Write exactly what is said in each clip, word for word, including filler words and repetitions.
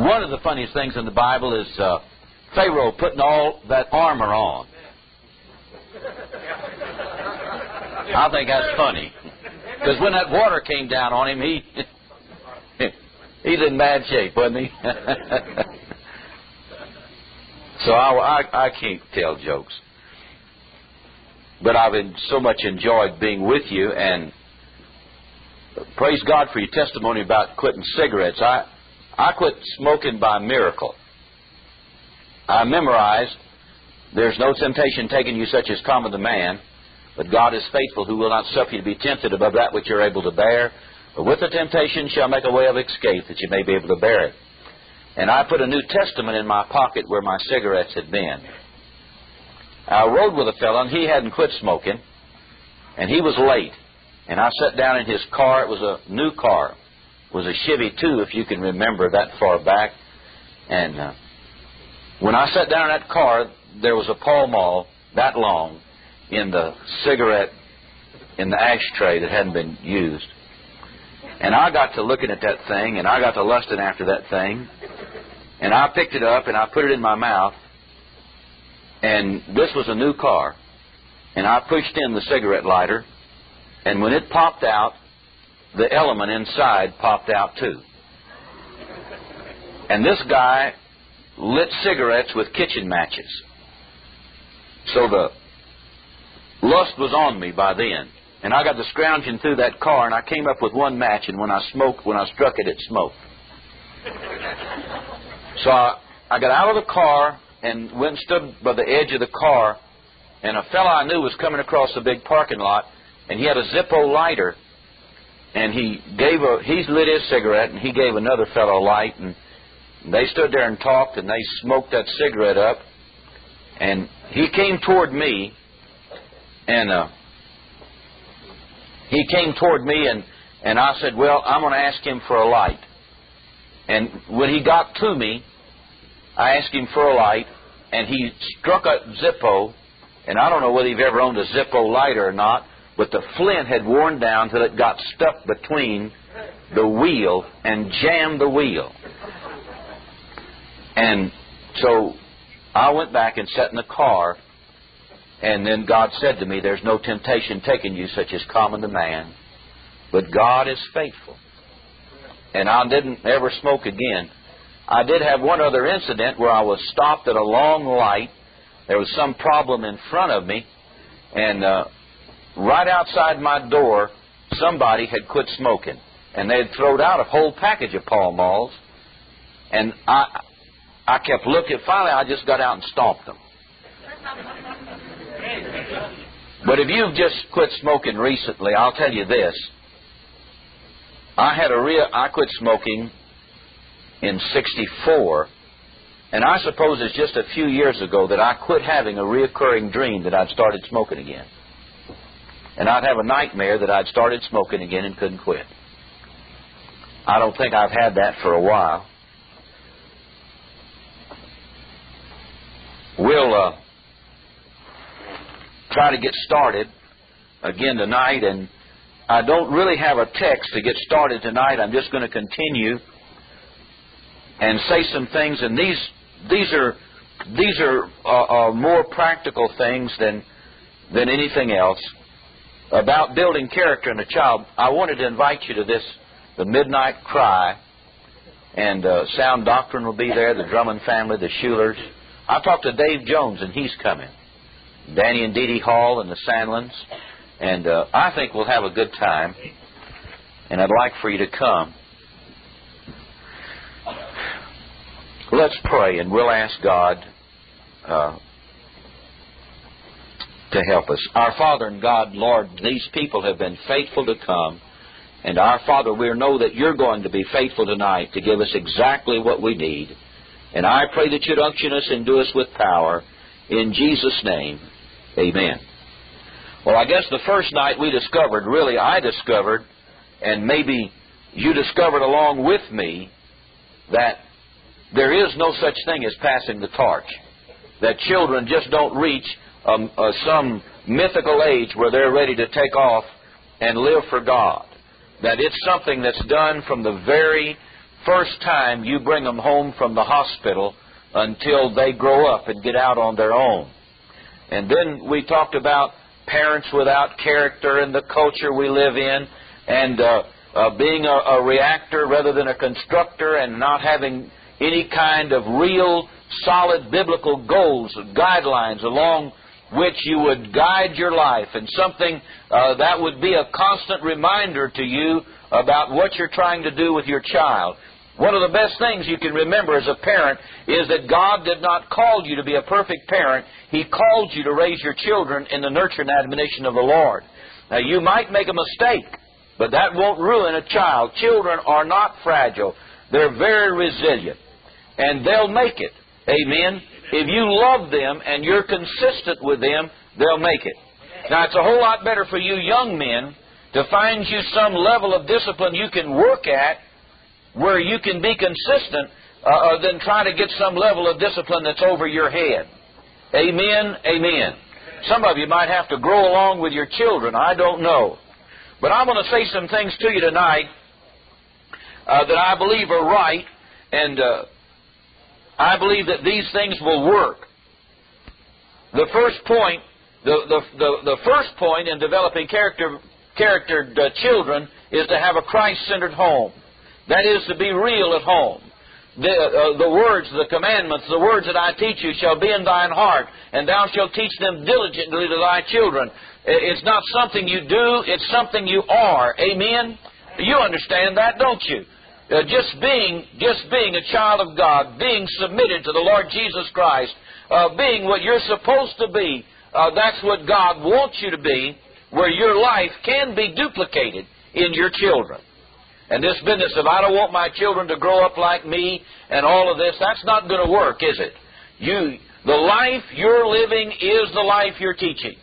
One of the funniest things in the Bible is uh, Pharaoh putting all that armor on. I think that's funny. Because when that water came down on him, he he's in bad shape, wasn't he? So I, I, I can't tell jokes. But I've been so much enjoyed being with you, and praise God for your testimony about quitting cigarettes. I, I quit smoking by miracle. I memorized, there's no temptation taking you such as common to man, but God is faithful, who will not suffer you to be tempted above that which you're able to bear. But with the temptation shall make a way of escape, that you may be able to bear it. And I put a New Testament in my pocket where my cigarettes had been. I rode with a fellow, and he hadn't quit smoking, and he was late. And I sat down in his car. It was a new car. It was a Chevy too, if you can remember that far back. And uh, when I sat down in that car, there was a Pall Mall that long in the cigarette, in the ashtray that hadn't been used. And I got to looking at that thing, and I got to lusting after that thing. And I picked it up, and I put it in my mouth. And this was a new car. And I pushed in the cigarette lighter. And when it popped out, the element inside popped out too. And this guy lit cigarettes with kitchen matches. So the lust was on me by then. And I got to scrounging through that car, and I came up with one match, and when I smoked, when I struck it, it smoked. So I, I got out of the car and went and stood by the edge of the car, and a fellow I knew was coming across the big parking lot, and he had a Zippo lighter, and he gave a, he's lit his cigarette, and he gave another fellow a light, and they stood there and talked, and they smoked that cigarette up, and he came toward me, and uh, he came toward me, and, and I said, well, I'm going to ask him for a light. And when he got to me, I asked him for a light, and he struck a Zippo, and I don't know whether you've ever owned a Zippo lighter or not, but the flint had worn down till it got stuck between the wheel and jammed the wheel. And so I went back and sat in the car, and then God said to me, there's no temptation taking you such as common to man, but God is faithful. And I didn't ever smoke again. I did have one other incident where I was stopped at a long light. There was some problem in front of me, and uh, right outside my door, somebody had quit smoking, and they had thrown out a whole package of Pall Malls, and I, I kept looking. Finally, I just got out and stomped them. But if you've just quit smoking recently, I'll tell you this. I had a real, I quit smoking in sixty-four, and I suppose it's just a few years ago that I quit having a reoccurring dream that I'd started smoking again. And I'd have a nightmare that I'd started smoking again and couldn't quit. I don't think I've had that for a while. We'll uh, try to get started again tonight, and I don't really have a text to get started tonight. I'm just going to continue and say some things, and these these are these are uh, uh, more practical things than than anything else about building character in a child. I wanted to invite you to this, the Midnight Cry, and uh, Sound Doctrine will be there, the Drummond family, the Schulers. I talked to Dave Jones, and he's coming. Danny and Dee Dee Hall and the Sandlins. And uh, I think we'll have a good time, and I'd like for you to come. Let's pray, and we'll ask God uh, to help us. Our Father and God, Lord, these people have been faithful to come, and our Father, we know that you're going to be faithful tonight to give us exactly what we need. And I pray that you'd unction us and do us with power. In Jesus' name, amen. Well, I guess the first night we discovered, really I discovered, and maybe you discovered along with me, that there is no such thing as passing the torch. That children just don't reach um, uh, some mythical age where they're ready to take off and live for God. That it's something that's done from the very first time you bring them home from the hospital until they grow up and get out on their own. And then we talked about parents without character and the culture we live in, and uh, uh, being a, a reactor rather than a constructor, and not having any kind of real solid biblical goals, guidelines along which you would guide your life, and something uh, that would be a constant reminder to you about what you're trying to do with your child. One of the best things you can remember as a parent is that God did not call you to be a perfect parent. He called you to raise your children in the nurture and admonition of the Lord. Now, you might make a mistake, but that won't ruin a child. Children are not fragile. They're very resilient, and they'll make it. Amen? If you love them and you're consistent with them, they'll make it. Now, it's a whole lot better for you young men to find you some level of discipline you can work at where you can be consistent uh, than try to get some level of discipline that's over your head. Amen? Amen. Some of you might have to grow along with your children. I don't know. But I'm going to say some things to you tonight uh, that I believe are right, and uh, I believe that these things will work. The first point, the, the, the, the first point in developing character, charactered uh, children is to have a Christ-centered home. That is, to be real at home. The, uh, the words, the commandments, the words that I teach you shall be in thine heart, and thou shalt teach them diligently to thy children. It's not something you do, it's something you are. Amen? You understand that, don't you? Uh, just being just being a child of God, being submitted to the Lord Jesus Christ, uh, being what you're supposed to be, uh, that's what God wants you to be, where your life can be duplicated in your children. And this business of I don't want my children to grow up like me and all of this, that's not going to work, is it? You, the life you're living is the life you're teaching.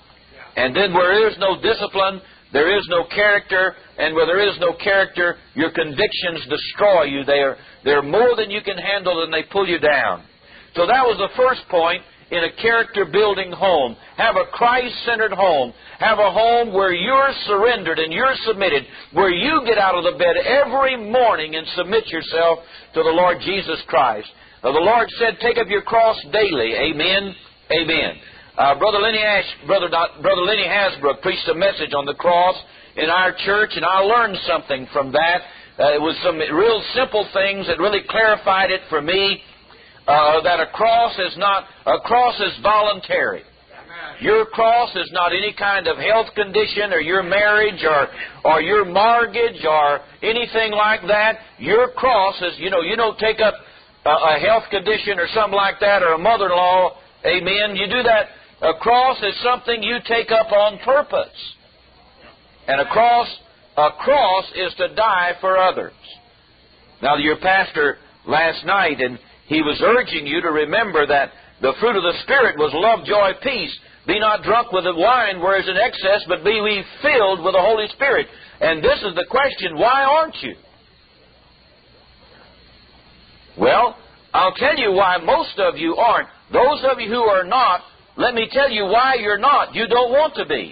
And then where there is no discipline, there is no character, and where there is no character, your convictions destroy you. They are, they're more than you can handle, and they pull you down. So that was the first point in a character-building home. Have a Christ-centered home. Have a home where you're surrendered and you're submitted, where you get out of the bed every morning and submit yourself to the Lord Jesus Christ. Now, the Lord said, take up your cross daily. Amen? Amen. Uh, Brother Lenny Ash, Brother, Brother Lenny Hasbrook preached a message on the cross in our church, and I learned something from that. Uh, it was some real simple things that really clarified it for me. Uh, that a cross is not, a cross is voluntary. Your cross is not any kind of health condition or your marriage or, or your mortgage or anything like that. Your cross is, you know, you don't take up a, a health condition or something like that, or a mother-in-law. Amen. You do that. A cross is something you take up on purpose. And a cross, a cross is to die for others. Now, your pastor last night, and he was urging you to remember that the fruit of the Spirit was love, joy, peace. Be not drunk with the wine where is in excess, but be we filled with the Holy Spirit. And this is the question, why aren't you? Well, I'll tell you why most of you aren't. Those of you who are not, let me tell you why you're not. You don't want to be.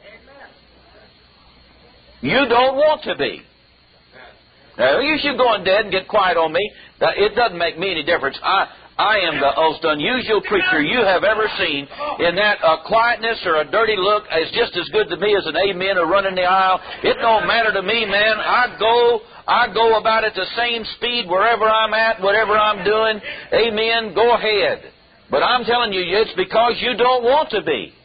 You don't want to be. Now, you should go on dead and get quiet on me. It doesn't make me any difference. I, I am the most unusual preacher you have ever seen, in that a quietness or a dirty look is just as good to me as an amen or running the aisle. It don't matter to me, man. I go, I go about at the same speed wherever I'm at, whatever I'm doing. Amen. Go ahead. But I'm telling you, it's because you don't want to be.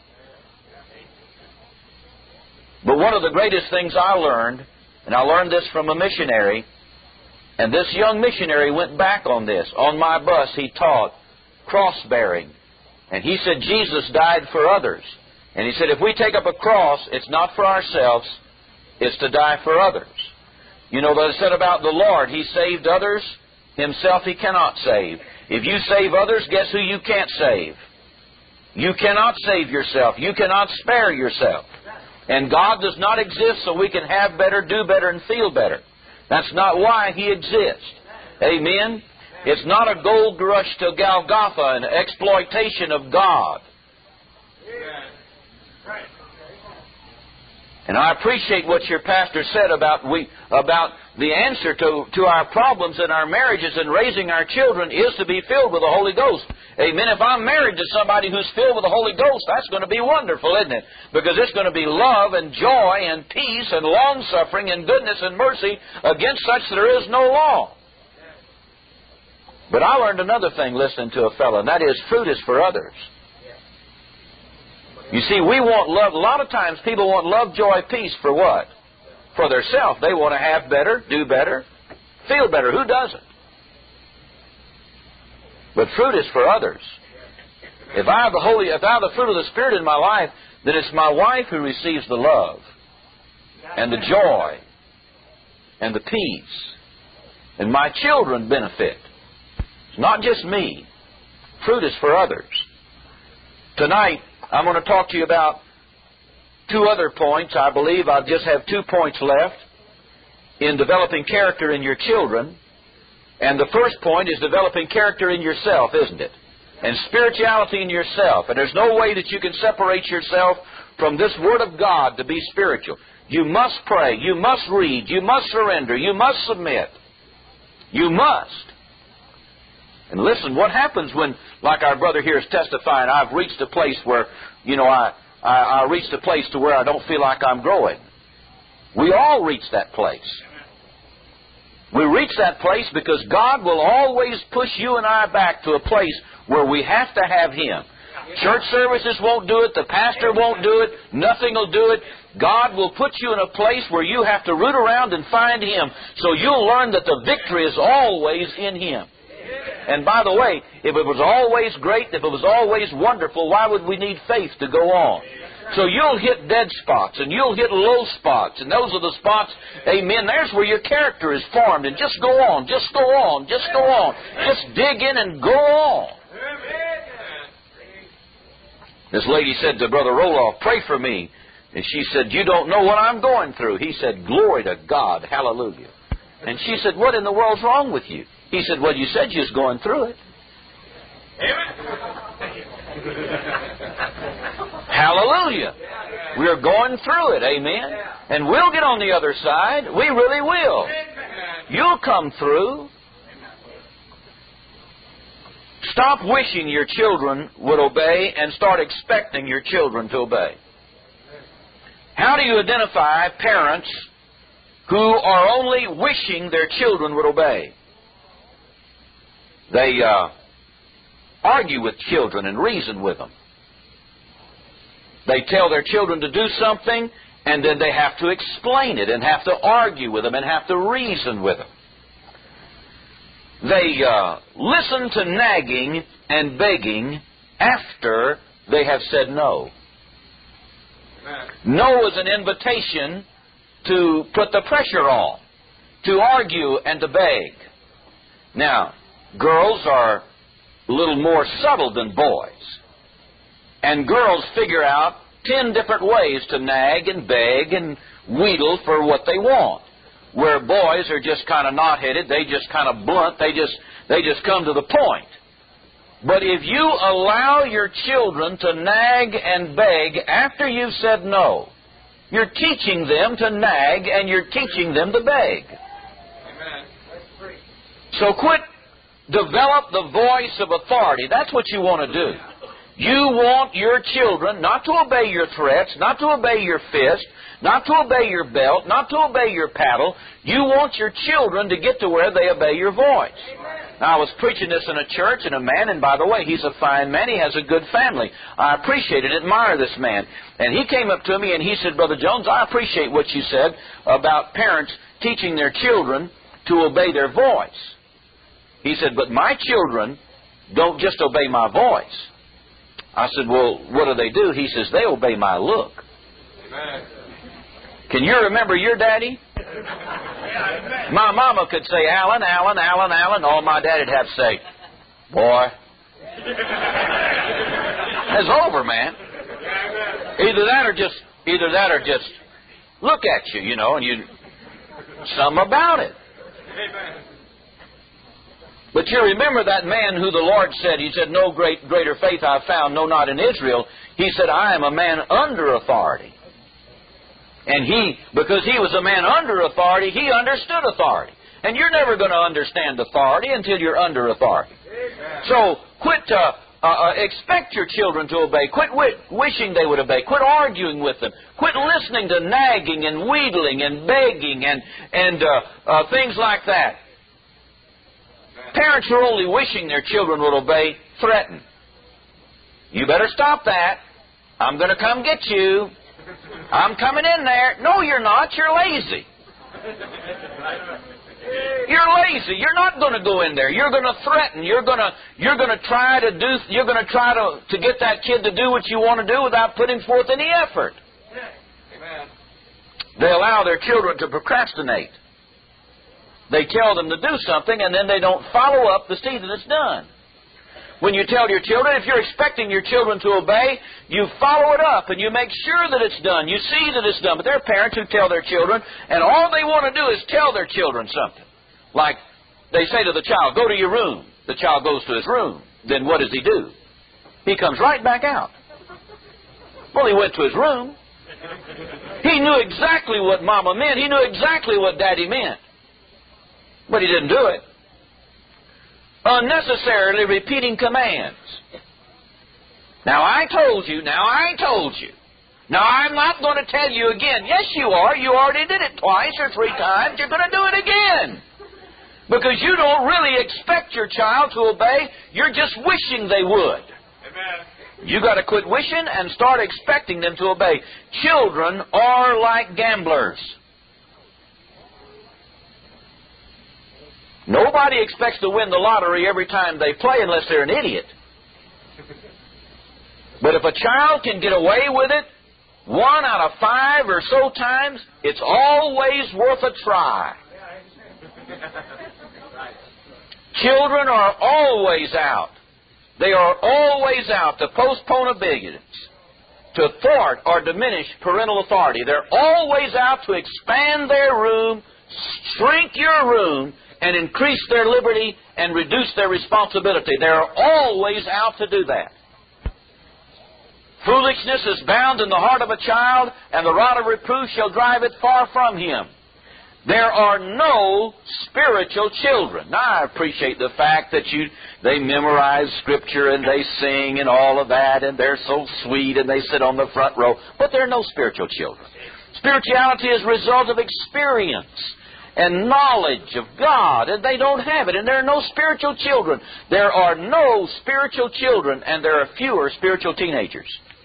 But one of the greatest things I learned, and I learned this from a missionary, and this young missionary went back on this. On my bus, he taught cross-bearing. And he said Jesus died for others. And he said if we take up a cross, it's not for ourselves, it's to die for others. You know what I said about the Lord? He saved others, himself he cannot save. If you save others, guess who you can't save? You cannot save yourself. You cannot spare yourself. And God does not exist so we can have better, do better, and feel better. That's not why He exists. Amen? It's not a gold rush to Golgotha, an exploitation of God. And I appreciate what your pastor said about we about the answer to, to our problems in our marriages and raising our children is to be filled with the Holy Ghost. Amen. If I'm married to somebody who's filled with the Holy Ghost, that's going to be wonderful, isn't it? Because it's going to be love and joy and peace and long-suffering and goodness and mercy. Against such there is no law. But I learned another thing listening to a fellow, and that is fruit is for others. You see, we want love. A lot of times people want love, joy, peace for what? For themselves. They want to have better, do better, feel better. Who doesn't? But fruit is for others. If I have the Holy, if I have the fruit of the Spirit in my life, then it's my wife who receives the love and the joy and the peace. And my children benefit. It's not just me. Fruit is for others. Tonight, I'm going to talk to you about two other points. I believe I just have two points left in developing character in your children. And the first point is developing character in yourself, isn't it? And spirituality in yourself. And there's no way that you can separate yourself from this Word of God to be spiritual. You must pray. You must read. You must surrender. You must submit. You must. And listen, what happens when, like our brother here is testifying, I've reached a place where, you know, I, I, I reached a place to where I don't feel like I'm growing. We all reach that place. We reach that place because God will always push you and I back to a place where we have to have Him. Church services won't do it. The pastor won't do it. Nothing will do it. God will put you in a place where you have to root around and find Him. So you'll learn that the victory is always in Him. And by the way, if it was always great, if it was always wonderful, why would we need faith to go on? So you'll hit dead spots and you'll hit low spots. And those are the spots, amen, there's where your character is formed. And just go on, just go on, just go on. Just dig in and go on. This lady said to Brother Roloff, pray for me. And she said, you don't know what I'm going through. He said, glory to God, hallelujah. And she said, what in the world's wrong with you? He said, well, you said you was going through it. Hallelujah. We're going through it, amen. And we'll get on the other side. We really will. You'll come through. Stop wishing your children would obey and start expecting your children to obey. How do you identify parents who are only wishing their children would obey? They uh, argue with children and reason with them. They tell their children to do something, and then they have to explain it and have to argue with them and have to reason with them. They uh, listen to nagging and begging after they have said no. No is an invitation to put the pressure on, to argue and to beg. Now, girls are a little more subtle than boys. And girls figure out ten different ways to nag and beg and wheedle for what they want. Where boys are just kind of knot-headed, they just kind of blunt, they just they just come to the point. But if you allow your children to nag and beg after you've said no, you're teaching them to nag and you're teaching them to beg. Amen. So quit. Develop the voice of authority. That's what you want to do. You want your children not to obey your threats, not to obey your fist, not to obey your belt, not to obey your paddle. You want your children to get to where they obey your voice. Now, I was preaching this in a church, and a man, and by the way, he's a fine man. He has a good family. I appreciate and admire this man. And he came up to me and he said, Brother Jones, I appreciate what you said about parents teaching their children to obey their voice. He said, but my children don't just obey my voice. I said, well, what do they do? He says, they obey my look. Amen. Can you remember your daddy? My mama could say, Alan, Alan, Alan, Alan. All my daddy'd have to say, boy. It's over, man. Either that or just, either that or just look at you, you know, and you, something about it. Amen. But you remember that man who the Lord said, He said, no great greater faith I've found, no, not in Israel. He said, I am a man under authority. And he, because he was a man under authority, he understood authority. And you're never going to understand authority until you're under authority. Amen. So quit, uh, uh, expect your children to obey. Quit wi- wishing they would obey. Quit arguing with them. Quit listening to nagging and wheedling and begging and, and uh, uh, things like that. Parents who are only wishing their children would obey threaten. You better stop that. I'm going to come get you. I'm coming in there. No, you're not. You're lazy. You're lazy. You're not going to go in there. You're going to threaten. You're going to you're going to try to do. You're going to try to to get that kid to do what you want to do without putting forth any effort. Amen. They allow their children to procrastinate. They tell them to do something, and then they don't follow up to see that it's done. When you tell your children, if you're expecting your children to obey, you follow it up and you make sure that it's done. You see that it's done. But there are parents who tell their children, and all they want to do is tell their children something. Like they say to the child, go to your room. The child goes to his room. Then what does he do? He comes right back out. Well, he went to his room. He knew exactly what Mama meant. He knew exactly what Daddy meant. But he didn't do it. Unnecessarily repeating commands. Now I told you, now I told you. Now I'm not going to tell you again. Yes, you are. You already did it twice or three times. You're going to do it again. Because you don't really expect your child to obey. You're just wishing they would. Amen. You got to quit wishing and start expecting them to obey. Children are like gamblers. Nobody expects to win the lottery every time they play unless they're an idiot. But if a child can get away with it one out of five or so times, it's always worth a try. Children are always out. They are always out to postpone obedience, to thwart or diminish parental authority. They're always out to expand their room, shrink your room, and increase their liberty and reduce their responsibility. They're always out to do that. Foolishness is bound in the heart of a child, and the rod of reproof shall drive it far from him. There are no spiritual children. Now, I appreciate the fact that you they memorize Scripture and they sing and all of that, and they're so sweet and they sit on the front row, but there are no spiritual children. Spirituality is a result of experience and knowledge of God, and they don't have it, and there are no spiritual children. There are no spiritual children, and there are fewer spiritual teenagers.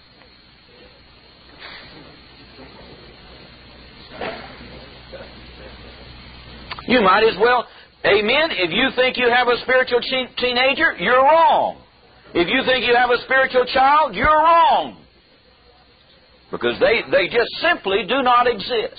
You might as well, amen, if you think you have a spiritual teen- teenager, you're wrong. If you think you have a spiritual child, you're wrong. Because they, they just simply do not exist.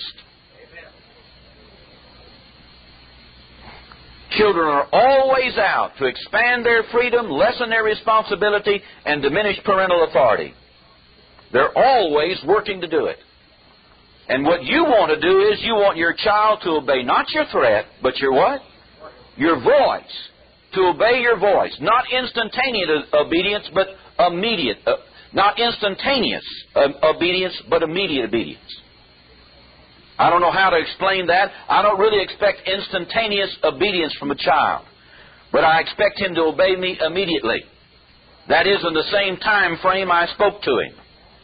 Children are always out to expand their freedom, lessen their responsibility, and diminish parental authority. They're always working to do it. And what you want to do is you want your child to obey not your threat, but your what? Your voice. To obey your voice. Not instantaneous obedience, but immediate. Uh, not instantaneous uh, obedience, but immediate obedience. I don't know how to explain that. I don't really expect instantaneous obedience from a child. But I expect him to obey me immediately. That is in the same time frame I spoke to him.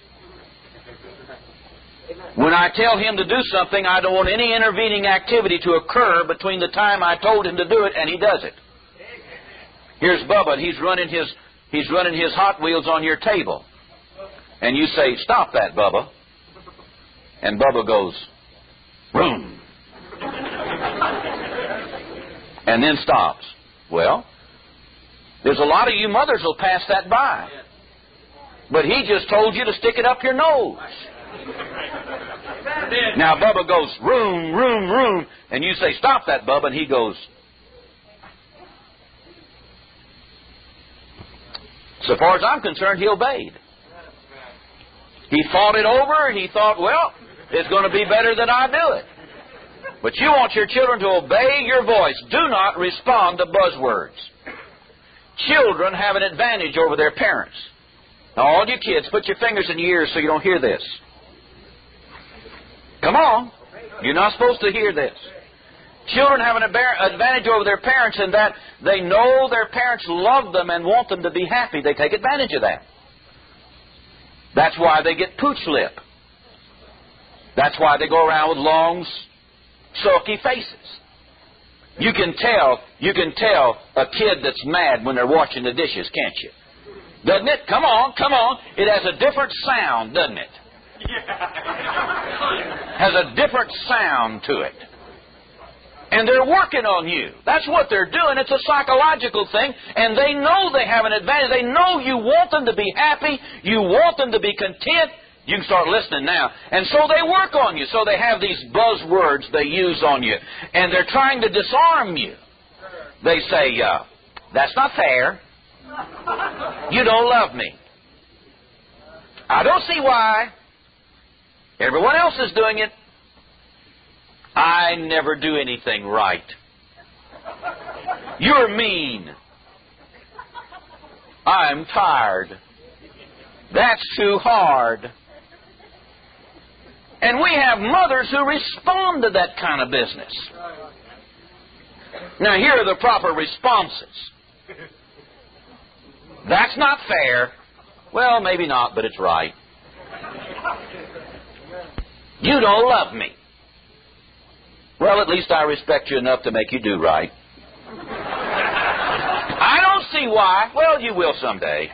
When I tell him to do something, I don't want any intervening activity to occur between the time I told him to do it and he does it. Here's Bubba, and he's running his he's running his Hot Wheels on your table. And you say, "Stop that, Bubba." And Bubba goes, "Boom." And then stops. Well, there's a lot of you mothers will pass that by. But he just told you to stick it up your nose. Now Bubba goes, "Room, room, room." And you say, "Stop that, Bubba." And he goes. So far as I'm concerned, he obeyed. He thought it over and he thought, well, it's going to be better that I do it. But you want your children to obey your voice. Do not respond to buzzwords. Children have an advantage over their parents. Now, all you kids, put your fingers in your ears so you don't hear this. Come on. You're not supposed to hear this. Children have an advantage over their parents in that they know their parents love them and want them to be happy. They take advantage of that. That's why they get pooch lip. That's why they go around with long, sulky faces. You can tell, you can tell a kid that's mad when they're washing the dishes, can't you? Doesn't it? Come on, come on. It has a different sound, doesn't it? Has a different sound to it. And they're working on you. That's what they're doing. It's a psychological thing. And they know they have an advantage. They know you want them to be happy. You want them to be content. You can start listening now. And so they work on you. So they have these buzzwords they use on you. And they're trying to disarm you. They say, uh, that's not fair. You don't love me. I don't see why. Everyone else is doing it. I never do anything right. You're mean. I'm tired. That's too hard. And we have mothers who respond to that kind of business. Now, here are the proper responses. That's not fair. Well, maybe not, but it's right. You don't love me. Well, at least I respect you enough to make you do right. I don't see why. Well, you will someday.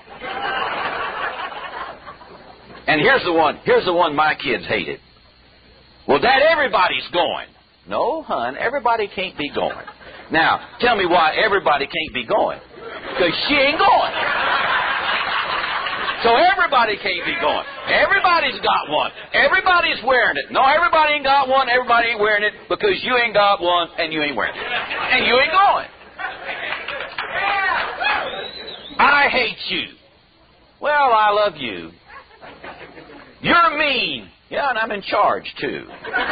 And here's the one. Here's the one my kids hated. Well, Dad, everybody's going. No, hon, everybody can't be going. Now, tell me why everybody can't be going. Because she ain't going. So everybody can't be going. Everybody's got one. Everybody's wearing it. No, everybody ain't got one. Everybody ain't wearing it because you ain't got one and you ain't wearing it. And you ain't going. I hate you. Well, I love you. You're mean. Yeah, and I'm in charge, too.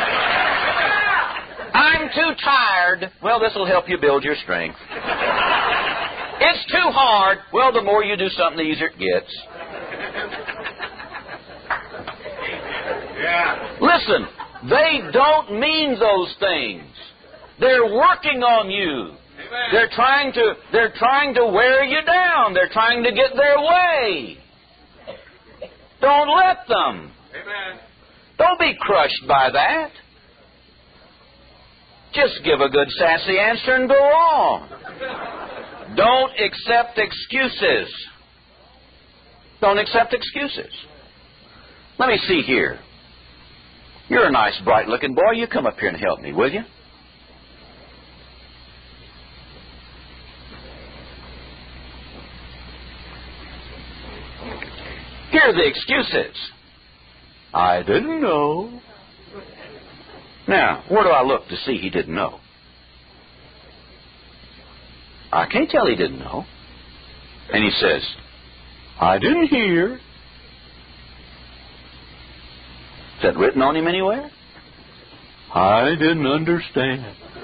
I'm too tired. Well, this will help you build your strength. It's too hard. Well, the more you do something, the easier it gets. Yeah. Listen, they don't mean those things. They're working on you. Amen. They're trying to they're trying to wear you down. They're trying to get their way. Don't let them. Amen. Don't be crushed by that. Just give a good sassy answer and go on. Don't accept excuses. Don't accept excuses. Let me see here. You're a nice, bright-looking boy. You come up here and help me, will you? Here are the excuses. I didn't know. Now, where do I look to see he didn't know? I can't tell he didn't know. And he says, I didn't hear. Is that written on him anywhere? I didn't understand.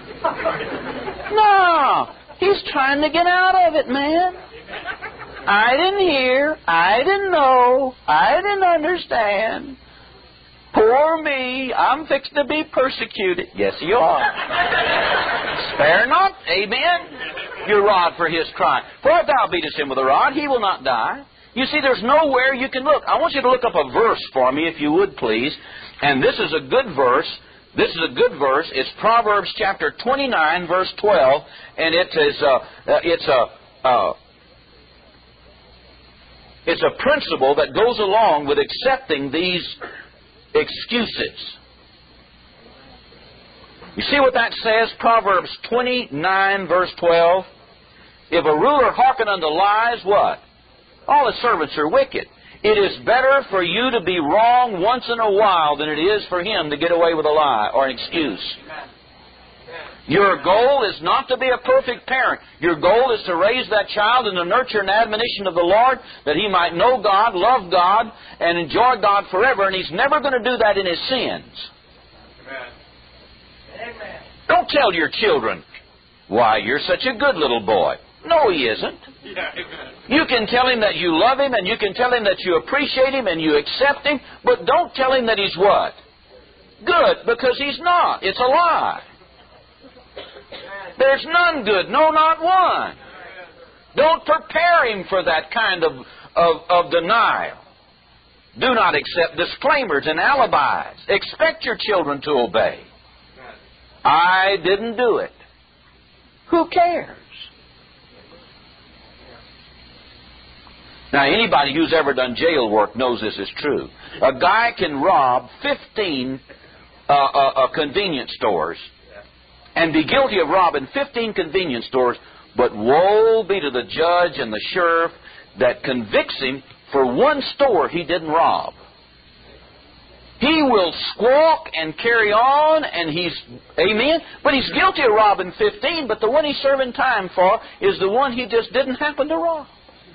No, he's trying to get out of it, man. I didn't hear. I didn't know. I didn't understand. Poor me, I'm fixed to be persecuted. Yes, you are. Spare not, amen, your rod for his crime. For if thou beatest him with a rod, he will not die. You see, there's nowhere you can look. I want you to look up a verse for me, if you would, please. And this is a good verse. This is a good verse. It's Proverbs chapter twenty-nine, verse twelve. And it is a, uh, it's a... Uh, it's a principle that goes along with accepting these excuses. You see what that says? Proverbs twenty-nine, verse twelve. If a ruler hearken unto lies, what? All his servants are wicked. It is better for you to be wrong once in a while than it is for him to get away with a lie or an excuse. Your goal is not to be a perfect parent. Your goal is to raise that child in the nurture and admonition of the Lord, that he might know God, love God, and enjoy God forever. And he's never going to do that in his sins. Amen. Amen. Don't tell your children, why, you're such a good little boy. No, he isn't. Yeah, you can tell him that you love him, and you can tell him that you appreciate him, and you accept him, but don't tell him that he's what? good, because he's not. It's a lie. There's none good, no, not one. Don't prepare him for that kind of, of, of denial. Do not accept disclaimers and alibis. Expect your children to obey. I didn't do it. Who cares? Now, anybody who's ever done jail work knows this is true. A guy can rob fifteen uh, uh, uh, convenience stores and be guilty of robbing fifteen convenience stores, but woe be to the judge and the sheriff that convicts him for one store he didn't rob. He will squawk and carry on, and he's, amen, but he's guilty of robbing fifteen, but the one he's serving time for is the one he just didn't happen to rob.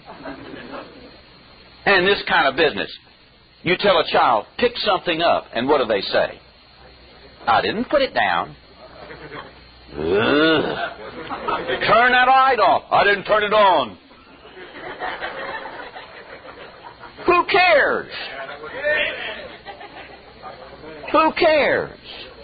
And this kind of business, you tell a child, pick something up, and what do they say? I didn't put it down. Ugh. Turn that light off. I didn't turn it on. Who cares? Who cares?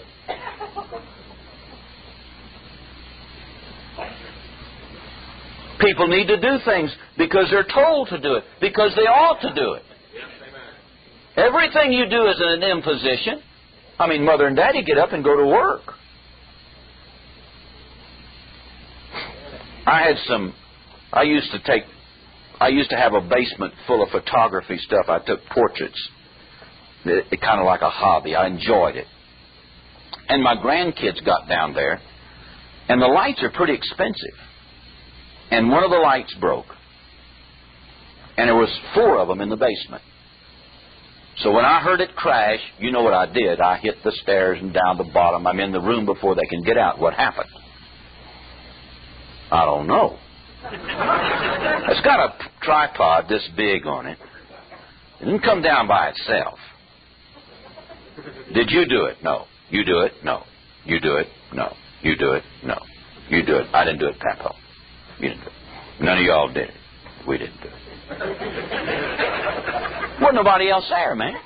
People need to do things because they're told to do it, because they ought to do it. Everything you do is an imposition. I mean, Mother and Daddy get up and go to work. I had some, I used to take, I used to have a basement full of photography stuff. I took portraits. It, it kind of like a hobby. I enjoyed it. And my grandkids got down there, and the lights are pretty expensive. And one of the lights broke. And there was four of them in the basement. So when I heard it crash, you know what I did. I hit the stairs and down the bottom. I'm in the room before they can get out. What happened? I don't know. It's got a tripod this big on it. It didn't come down by itself. Did you do it? No. You do it? No. You do it? No. You do it? No. You do it? I didn't do it, Papa. You didn't do it. None of y'all did it. We didn't do it. Wasn't nobody else there, man.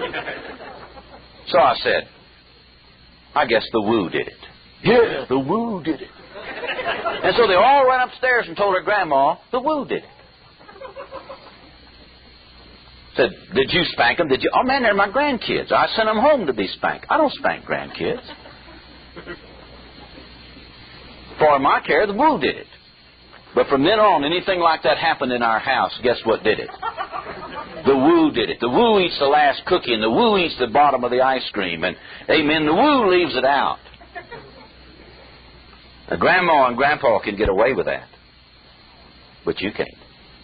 So I said, I guess the woo did it. Yeah, the woo did it. And so they all ran upstairs and told her grandma, the woo did it. Said, did you spank them? Did you? Oh, man, they're my grandkids. I sent them home to be spanked. I don't spank grandkids. For my care, the woo did it. But from then on, anything like that happened in our house, guess what did it? The woo did it. The woo eats the last cookie, and the woo eats the bottom of the ice cream. And, amen, the woo leaves it out. Now, Grandma and Grandpa can get away with that. But you can't.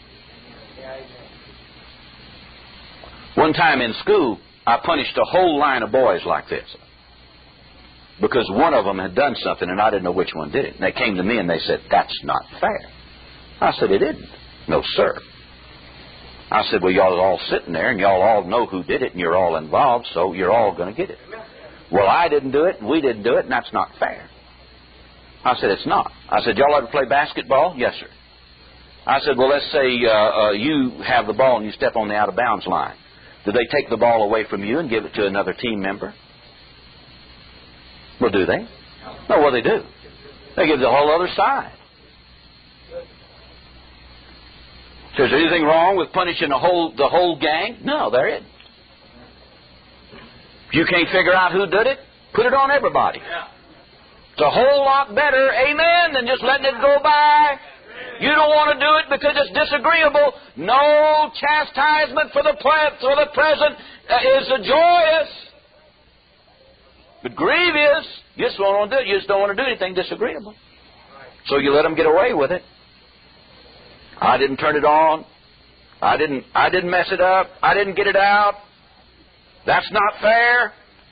One time in school, I punished a whole line of boys like this. Because one of them had done something and I didn't know which one did it. And they came to me and they said, that's not fair. I said, it isn't. No, sir. I said, well, y'all are all sitting there and y'all all know who did it and you're all involved, so you're all going to get it. Well, I didn't do it and we didn't do it and that's not fair. I said, it's not. I said, y'all ever play basketball? Yes, sir. I said, well, let's say uh, uh, you have the ball and you step on the out-of-bounds line. Do they take the ball away from you and give it to another team member? Well, do they? No, what do they do? They give the whole other side. So is there anything wrong with punishing the whole the whole gang? No, there isn't. If you can't figure out who did it, put it on everybody. It's a whole lot better, amen, than just letting it go by. You don't want to do it because it's disagreeable. No chastisement for the, ple- for the present uh, is joyous, but grievous. You just don't want to do it. You just don't want to do anything disagreeable. So you let them get away with it. I didn't turn it on. I didn't. I didn't mess it up. I didn't get it out. That's not fair.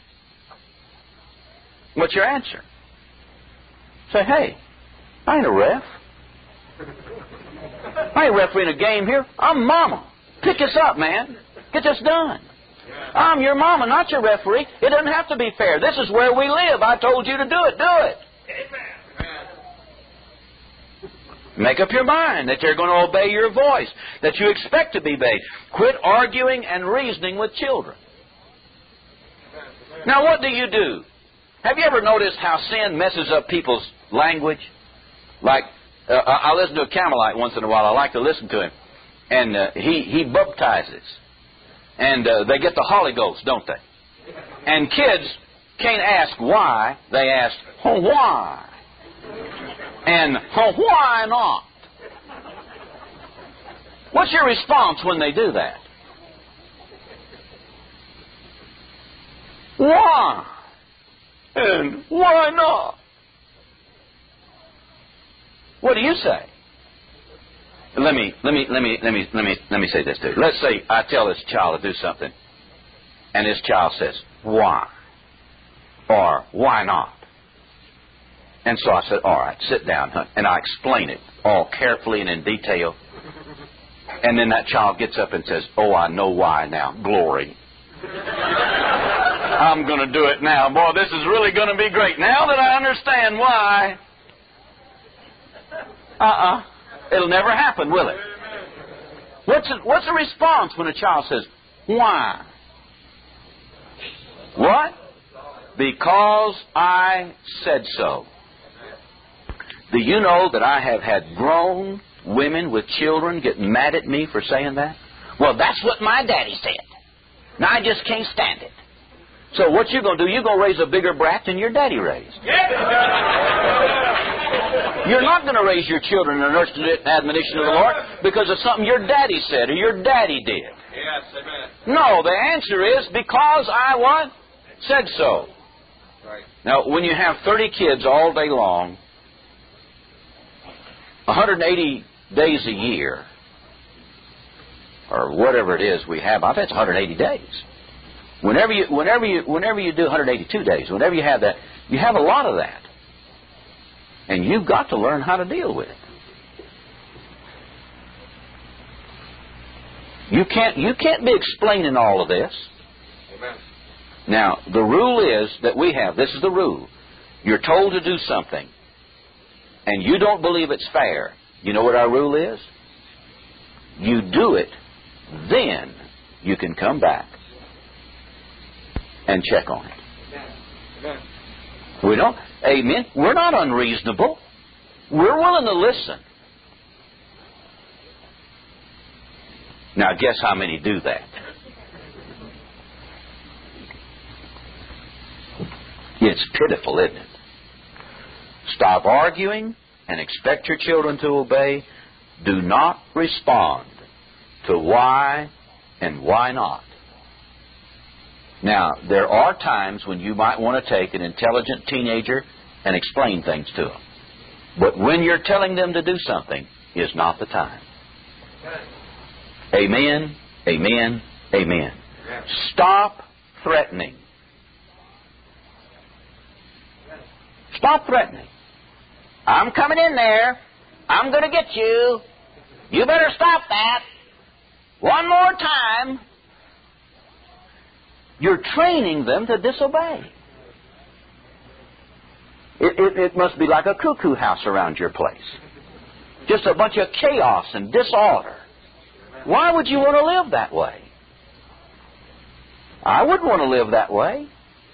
What's your answer? Say, hey, I ain't a ref. I ain't refereeing a game here. I'm Mama. Pick this up, man. Get this done. I'm your Mama, not your referee. It doesn't have to be fair. This is where we live. I told you to do it. Do it. Make up your mind that you're going to obey your voice, that you expect to be obeyed. Quit arguing and reasoning with children. Now, what do you do? Have you ever noticed how sin messes up people's language? Like, uh, I listen to a Carmelite once in a while. I like to listen to him. And uh, he, he baptizes. And uh, they get the Holy Ghost, don't they? And kids can't ask why. They ask, oh, why? And, oh, why not? What's your response when they do that? Why? And why not? What do you say? Let me let me let me let me let me let me say this to you. Let's say I tell this child to do something, and this child says, "Why?" or "Why not?" And so I said, "All right, sit down, honey," and I explain it all carefully and in detail. And then that child gets up and says, "Oh, I know why now. Glory. I'm going to do it now. Boy, this is really going to be great. Now that I understand why." Uh-uh. It'll never happen, will it? What's a, what's the response when a child says, why? What? Because I said so. Do you know that I have had grown women with children get mad at me for saying that? Well, that's what my daddy said. Now I just can't stand it. So what you going to do, you're going to raise a bigger brat than your daddy raised. You're not going to raise your children in the nurture and admonition of the Lord because of something your daddy said or your daddy did. Yes, amen. No, the answer is because I what? Said so. Right. Now, when you have thirty kids all day long, one hundred eighty days a year, or whatever it is we have, I think it's one hundred eighty days. Whenever you, whenever you, whenever you do one hundred eighty-two days, whenever you have that, you have a lot of that. And you've got to learn how to deal with it. You can't, you can't be explaining all of this. Amen. Now, the rule is that we have, this is the rule. You're told to do something, and you don't believe it's fair. You know what our rule is? You do it, then you can come back and check on it. Amen. We don't, amen. We're not unreasonable. We're willing to listen. Now, guess how many do that? It's pitiful, isn't it? Stop arguing and expect your children to obey. Do not respond to why and why not. Now, there are times when you might want to take an intelligent teenager and explain things to them. But when you're telling them to do something is not the time. Amen, amen, amen. Stop threatening. Stop threatening. I'm coming in there. I'm going to get you. You better stop that. One more time. You're training them to disobey. It, it, it must be like a cuckoo house around your place. Just a bunch of chaos and disorder. Why would you want to live that way? I wouldn't want to live that way.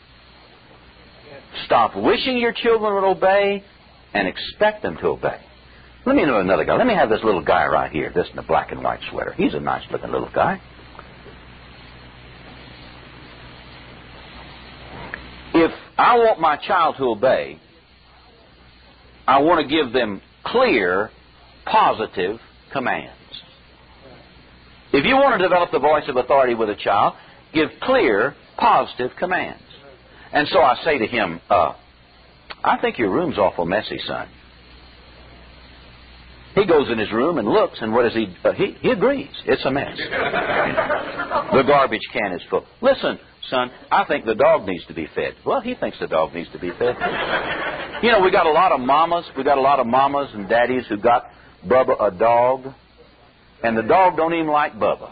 Stop wishing your children would obey and expect them to obey. Let me know another guy. Let me have this little guy right here, this in the black and white sweater. He's a nice looking little guy. If I want my child to obey, I want to give them clear, positive commands. If you want to develop the voice of authority with a child, give clear, positive commands. And so I say to him, uh, I think your room's awful messy, son. He goes in his room and looks, and what does he, uh, he, he agrees. It's a mess. The garbage can is full. Listen, son, I think the dog needs to be fed. Well, he thinks the dog needs to be fed. You know, we got a lot of mamas, we got a lot of mamas and daddies who got Bubba a dog, and the dog don't even like Bubba.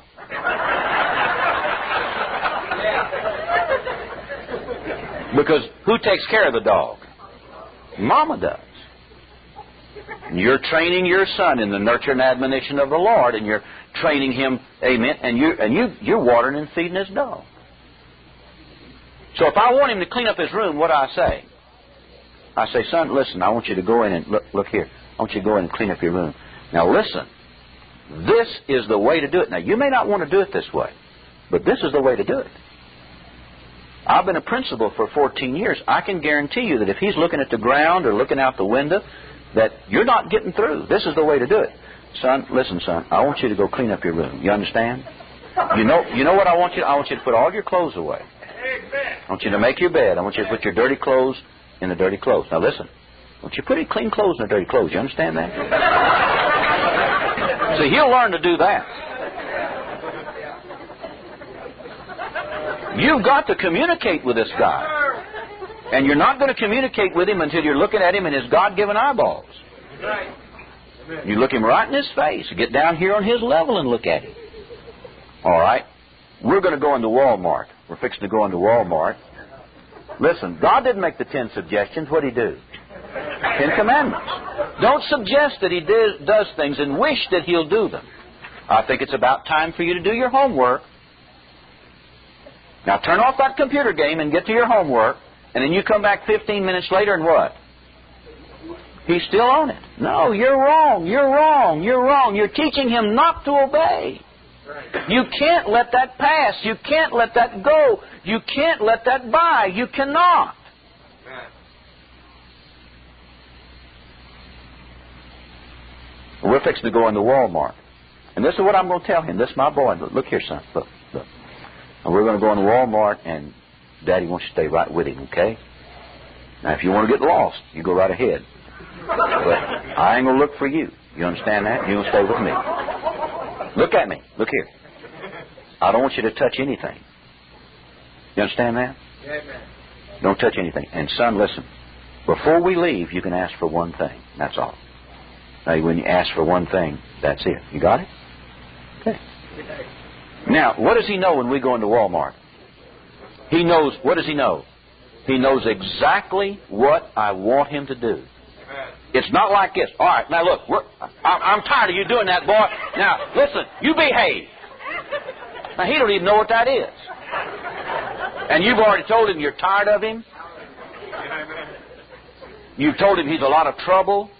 Because who takes care of the dog? Mama does. And you're training your son in the nurture and admonition of the Lord, and you're training him, amen, and you and you you're watering and feeding his dog. So if I want him to clean up his room, what do I say? I say, son, listen, I want you to go in and look, look here. I want you to go in and clean up your room. Now listen, this is the way to do it. Now you may not want to do it this way, but this is the way to do it. I've been a principal for fourteen years. I can guarantee you that if he's looking at the ground or looking out the window, that you're not getting through. This is the way to do it. Son, listen, son, I want you to go clean up your room. You understand? You know, you know what I want you to, I want you to put all your clothes away. I want you to make your bed. I want you to put your dirty clothes in the dirty clothes. Now listen, I want you to put your clean clothes in the dirty clothes. You understand that? See, he'll learn to do that. You've got to communicate with this guy. And you're not going to communicate with him until you're looking at him in his God-given eyeballs. You look him right in his face. You get down here on his level and look at him. All right? We're going to go into Walmart. We're fixing to go into Walmart. Listen, God didn't make the ten suggestions. What did He do? Ten commandments. Don't suggest that He did, does things and wish that He'll do them. I think it's about time for you to do your homework. Now turn off that computer game and get to your homework, and then you come back fifteen minutes later and what? He's still on it. No, you're wrong. You're wrong. You're wrong. You're teaching him not to obey. You can't let that pass. You can't let that go. You can't let that by. You cannot. We're fixing to go into Walmart. And this is what I'm going to tell him. This is my boy. Look here, son. Look, look. And we're going to go into Walmart, and Daddy wants you to stay right with him, okay? Now, if you want to get lost, you go right ahead. But I ain't going to look for you. You understand that? You're going to stay with me. Look at me. Look here. I don't want you to touch anything. You understand that? Amen. Don't touch anything. And son, listen. Before we leave, you can ask for one thing. That's all. Now, when you ask for one thing, that's it. You got it? Okay. Now, what does he know when we go into Walmart? He knows, what does he know? He knows exactly what I want him to do. It's not like this. All right, now look, we're, I'm, I'm tired of you doing that, boy. Now, listen, you behave. Now, he don't even know what that is. And you've already told him you're tired of him. You've told him he's a lot of trouble.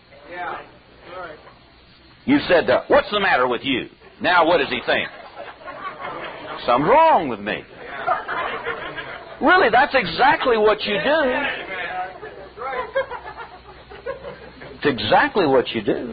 You said, uh, what's the matter with you? Now, what does he think? Something's wrong with me. Really, that's exactly what you do. It's exactly what you do.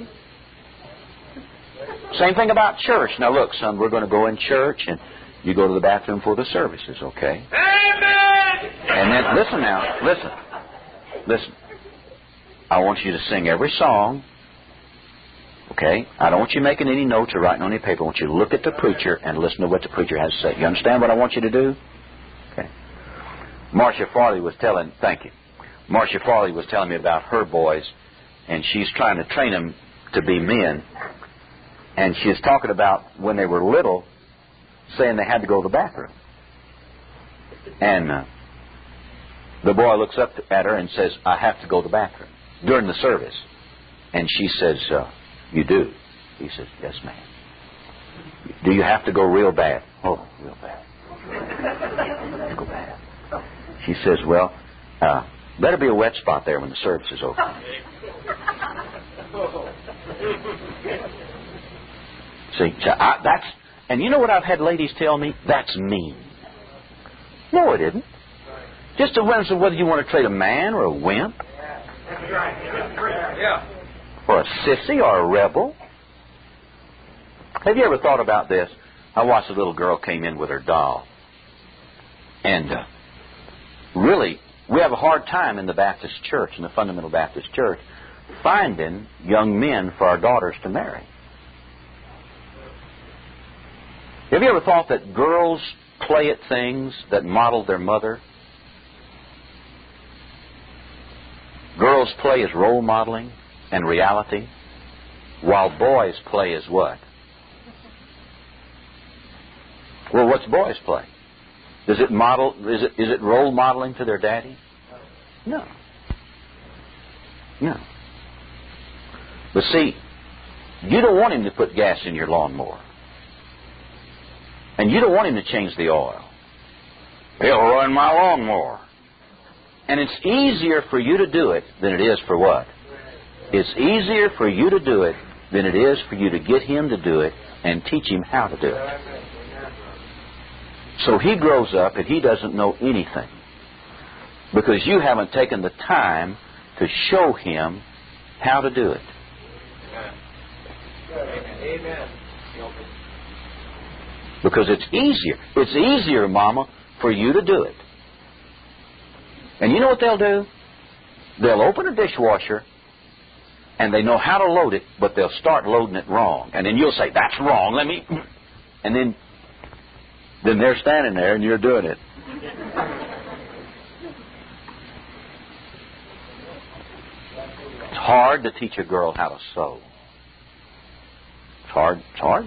Same thing about church. Now look, son, we're going to go in church, and you go to the bathroom for the services, okay? Amen! And then, listen now, listen. Listen. I want you to sing every song, okay? I don't want you making any notes or writing on any paper. I want you to look at the preacher and listen to what the preacher has to say. You understand what I want you to do? Okay. Marcia Farley was telling, thank you. Marcia Farley was telling me about her boys, and she's trying to train them to be men. And she's talking about when they were little, saying they had to go to the bathroom. And uh, the boy looks up at her and says, I have to go to the bathroom during the service. And she says, uh, you do? He says, yes, ma'am. Do you have to go real bad? Oh, real bad. Go bad. She says, well, uh, better be a wet spot there when the service is over. See, I, that's, and you know what I've had ladies tell me? That's mean. No, it isn't. Just to whether you want to trade a man or a wimp, or a sissy or a rebel. Have you ever thought about this? I watched a little girl came in with her doll, and uh, really, we have a hard time in the Baptist church, in the Fundamental Baptist Church, finding young men for our daughters to marry. Have you ever thought that girls play at things that model their mother? Girls play as role modeling and reality, while boys play as what? Well, what's boys play? Does it model? Is it is it role modeling to their daddy? No. No. But see, you don't want him to put gas in your lawnmower. And you don't want him to change the oil. He'll run my lawnmower. And it's easier for you to do it than it is for what? It's easier for you to do it than it is for you to get him to do it and teach him how to do it. So he grows up and he doesn't know anything because you haven't taken the time to show him how to do it. Amen. Because it's easier. It's easier, Mama, for you to do it. And you know what they'll do? They'll open a dishwasher and they know how to load it, but they'll start loading it wrong. And then you'll say, that's wrong, let me... And then, then they're standing there and you're doing it. It's hard to teach a girl how to sew. It's hard. It's hard.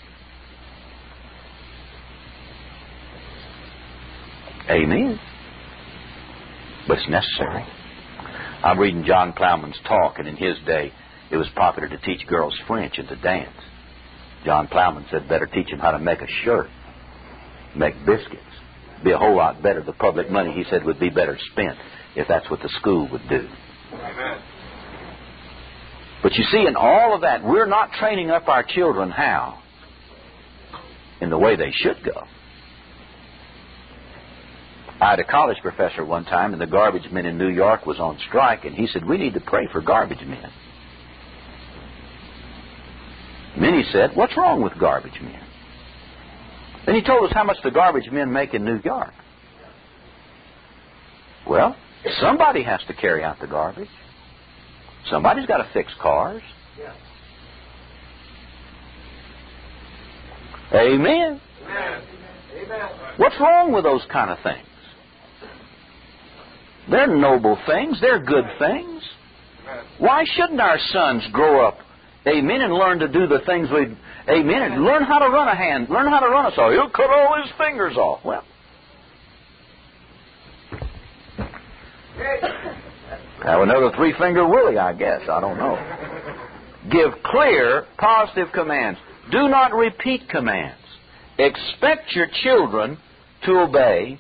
Amen. But it's necessary. I'm reading John Plowman's talk, and in his day, it was popular to teach girls French and to dance. John Plowman said, better teach them how to make a shirt, make biscuits. Be a whole lot better. The public money, he said, would be better spent if that's what the school would do. Amen. But you see, in all of that, we're not training up our children how? In the way they should go. I had a college professor one time, and the garbage men in New York was on strike, and he said, we need to pray for garbage men. Many said, what's wrong with garbage men? Then he told us how much the garbage men make in New York. Well, somebody has to carry out the garbage. Somebody's got to fix cars. Yeah. Amen. Amen. Amen. What's wrong with those kind of things? They're noble things. They're good things. Why shouldn't our sons grow up, amen, and learn to do the things we, amen, and learn how to run a hand, learn how to run a saw. He'll cut all his fingers off. Well, have another three-finger Willie, I guess. I don't know. Give clear, positive commands. Do not repeat commands. Expect your children to obey.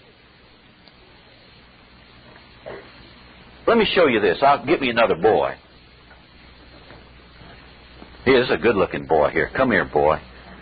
Let me show you this. I'll get me another boy. Here's a good-looking boy here. Come here, boy.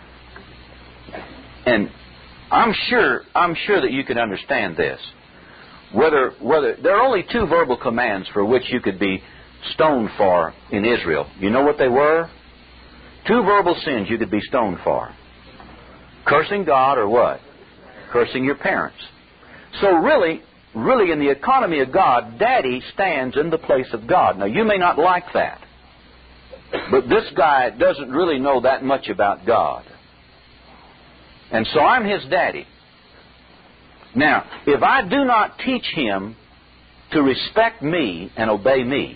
And I'm sure, I'm sure that you can understand this. Whether, whether there are only two verbal commands for which you could be stoned for in Israel. You know what they were? Two verbal sins you could be stoned for. Cursing God or what? Cursing your parents. So really, really in the economy of God, Daddy stands in the place of God. Now you may not like that, but this guy doesn't really know that much about God. And so I'm his daddy. Now, if I do not teach him to respect me and obey me,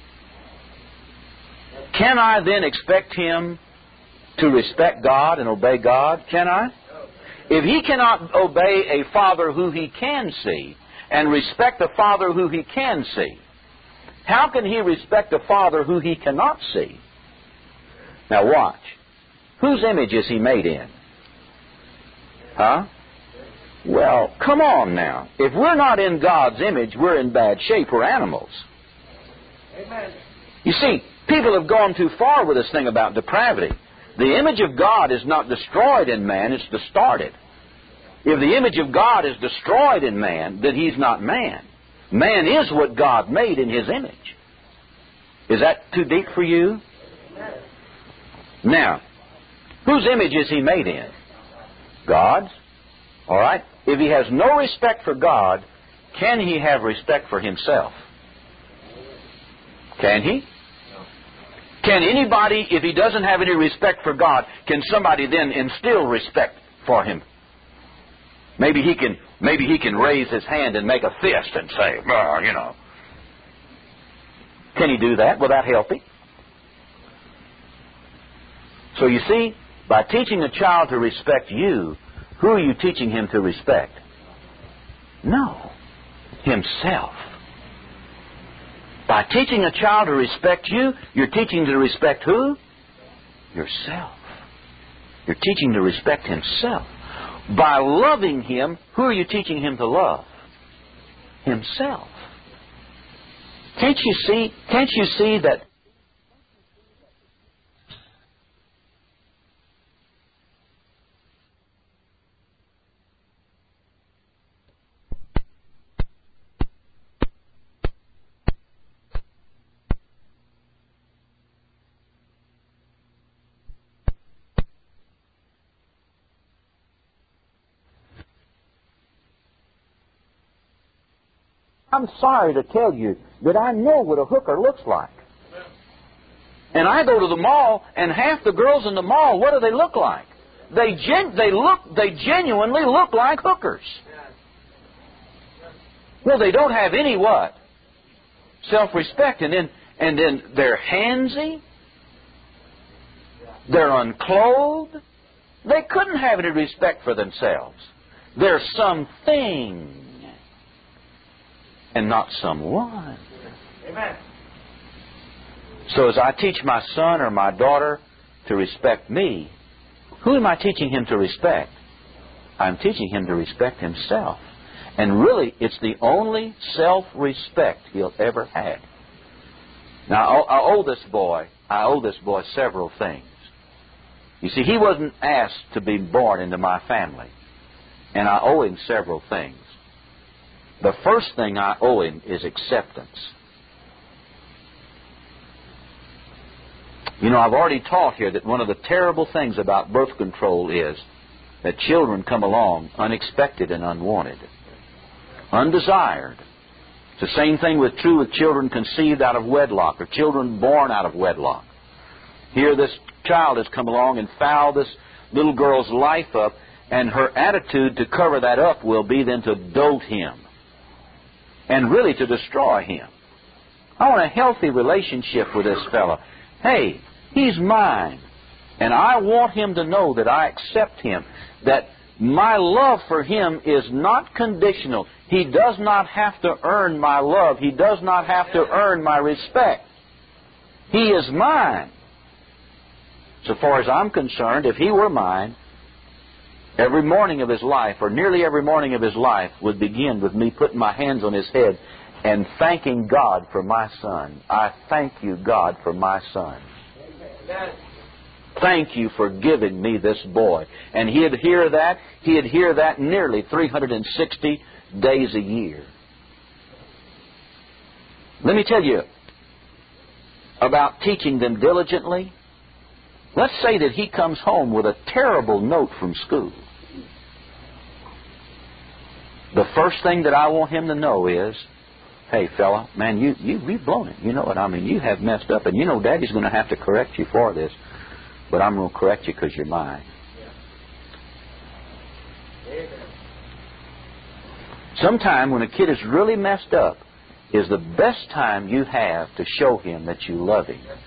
can I then expect him to respect God and obey God? Can I? If he cannot obey a father who he can see and respect a father who he can see, how can he respect a father who he cannot see? Now watch. Whose image is he made in? Huh? Well, come on now. If we're not in God's image, we're in bad shape. We're animals. Amen. You see, people have gone too far with this thing about depravity. The image of God is not destroyed in man, it's distorted. If the image of God is destroyed in man, then he's not man. Man is what God made in his image. Is that too deep for you? Now, whose image is he made in? God's. All right? If he has no respect for God, can he have respect for himself? Can he? Can anybody, if he doesn't have any respect for God, can somebody then instill respect for him? Maybe he can, maybe he can raise his hand and make a fist and say, well, you know. Can he do that without helping? So you see, by teaching a child to respect you, who are you teaching him to respect? No, himself. By teaching a child to respect you, you're teaching to respect who? Yourself. You're teaching to respect himself. By loving Him, who are you teaching him to love? Himself. Can't you see, can't you see that I'm sorry to tell you that I know what a hooker looks like. And I go to the mall, and half the girls in the mall, what do they look like? They gen- they look they genuinely look like hookers. Well, they don't have any what? Self-respect, and then and then they're handsy. They're unclothed. They couldn't have any respect for themselves. They're something. And not someone. Amen. So as I teach my son or my daughter to respect me, who am I teaching him to respect? I'm teaching him to respect himself. And really, it's the only self-respect he'll ever have. Now, I owe this boy, I owe this boy several things. You see, he wasn't asked to be born into my family. And I owe him several things. The first thing I owe him is acceptance. You know, I've already taught here that one of the terrible things about birth control is that children come along unexpected and unwanted, undesired. It's the same thing with true with children conceived out of wedlock or children born out of wedlock. Here this child has come along and fouled this little girl's life up, and her attitude to cover that up will be then to dote him. And really to destroy him. I want a healthy relationship with this fellow. Hey, he's mine. And I want him to know that I accept him. That my love for him is not conditional. He does not have to earn my love. He does not have to earn my respect. He is mine. So far as I'm concerned, if he were mine, every morning of his life, or nearly every morning of his life, would begin with me putting my hands on his head and thanking God for my son. I thank you, God, for my son. Amen. Thank you for giving me this boy. And he'd hear that, he'd hear that nearly three hundred sixty days a year. Let me tell you about teaching them diligently. Let's say that he comes home with a terrible note from school. The first thing that I want him to know is, hey, fella, man, you, you, you've blown it. You know what I mean? You have messed up, and you know Daddy's going to have to correct you for this, but I'm going to correct you because you're mine. Yeah. Sometime when a kid is really messed up is the best time you have to show him that you love him. Yes,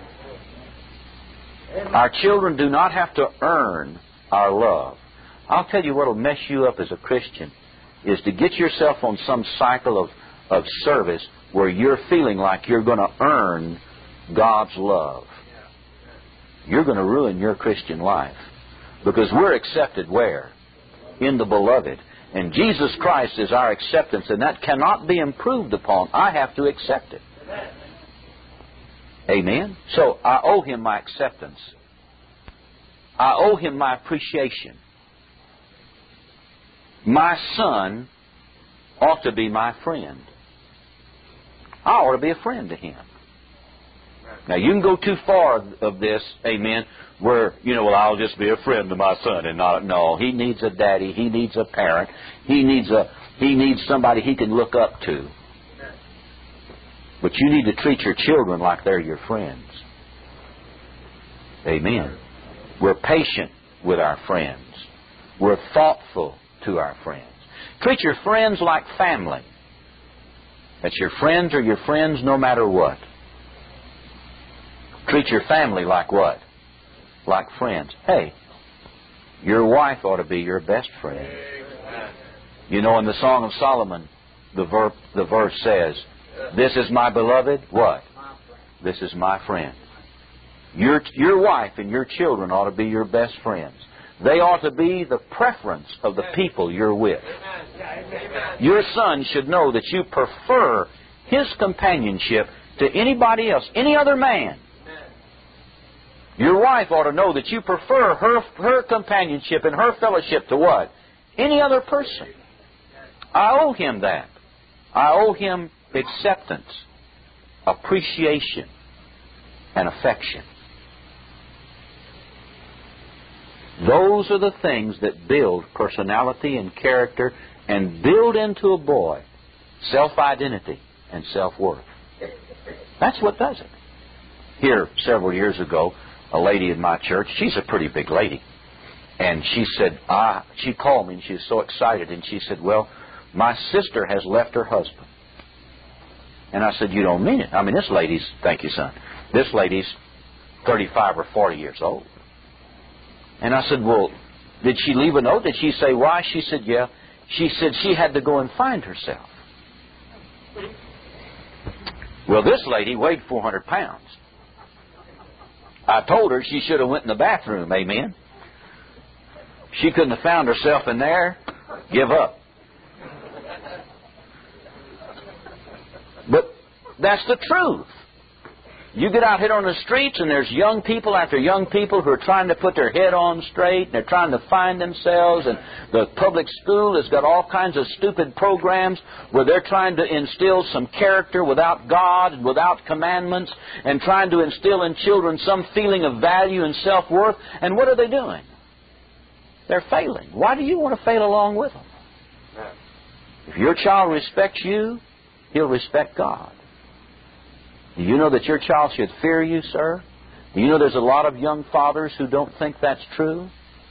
sir. Our children do not have to earn our love. I'll tell you what will mess you up as a Christian is to get yourself on some cycle of, of service where you're feeling like you're going to earn God's love. You're going to ruin your Christian life. Because we're accepted where? In the Beloved. And Jesus Christ is our acceptance, and that cannot be improved upon. I have to accept it. Amen? So I owe him my acceptance. I owe him my appreciation. My son ought to be my friend. I ought to be a friend to him. Now, you can go too far of this, amen, where, you know, well, I'll just be a friend to my son and not, no, he needs a daddy, he needs a parent, he needs a, he needs somebody he can look up to. But you need to treat your children like they're your friends. Amen. We're patient with our friends. We're thoughtful to our friends. Treat your friends like family. That your friends are your friends no matter what. Treat your family like what? Like friends. Hey, your wife ought to be your best friend. You know, in the Song of Solomon, the, ver- the verse says, this is my beloved, what? This is my friend. Your, your wife and your children ought to be your best friends. They ought to be the preference of the people you're with. Your son should know that you prefer his companionship to anybody else, any other man. Your wife ought to know that you prefer her, her companionship and her fellowship to what? Any other person. I owe him that. I owe him acceptance, appreciation, and affection. Those are the things that build personality and character and build into a boy self-identity and self-worth. That's what does it. Here, several years ago, a lady in my church, she's a pretty big lady, and she said, ah, she called me and she was so excited, and she said, well, my sister has left her husband. And I said, you don't mean it. I mean, this lady's, thank you, son, this lady's thirty-five or forty years old. And I said, well, did she leave a note? Did she say why? She said, yeah. She said she had to go and find herself. Well, this lady weighed four hundred pounds. I told her she should have went in the bathroom, amen. She couldn't have found herself in there. Give up. But that's the truth. You get out here on the streets and there's young people after young people who are trying to put their head on straight and they're trying to find themselves, and the public school has got all kinds of stupid programs where they're trying to instill some character without God and without commandments and trying to instill in children some feeling of value and self-worth. And what are they doing? They're failing. Why do you want to fail along with them? If your child respects you, he'll respect God. Do you know that your child should fear you, sir? Do you know there's a lot of young fathers who don't think that's true?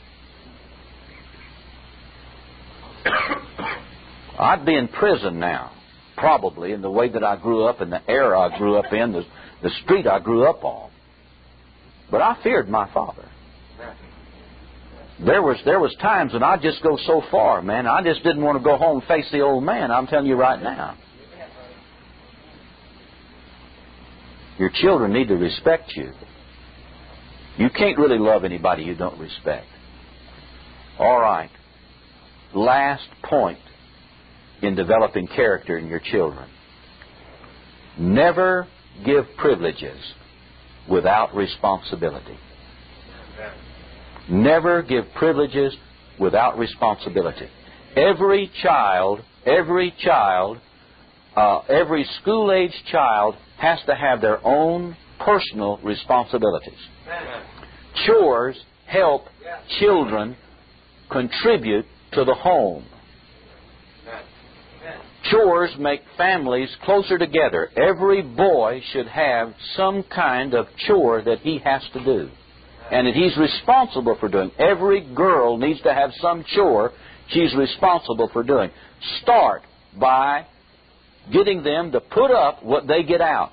I'd be in prison now, probably, in the way that I grew up, in the era I grew up in, the, the street I grew up on. But I feared my father. There was there was times when I'd just go so far, man. I just didn't want to go home and face the old man. I'm telling you right now. Your children need to respect you. You can't really love anybody you don't respect. All right. Last point in developing character in your children. Never give privileges without responsibility. Never give privileges without responsibility. Every child, every child, uh, every school-age child has to have their own personal responsibilities. Amen. Chores help children contribute to the home. Amen. Chores make families closer together. Every boy should have some kind of chore that he has to do, and that he's responsible for doing. Every girl needs to have some chore she's responsible for doing. Start by getting them to put up what they get out.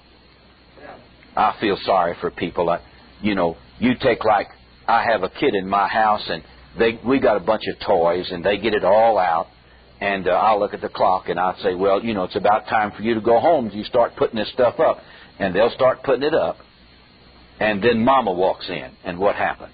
I feel sorry for people. Like, you know, you take like, I have a kid in my house and they we got a bunch of toys and they get it all out, and uh, I'll look at the clock and I'll say, well, you know, it's about time for you to go home. You start putting this stuff up. And they'll start putting it up, and then Mama walks in, and what happens?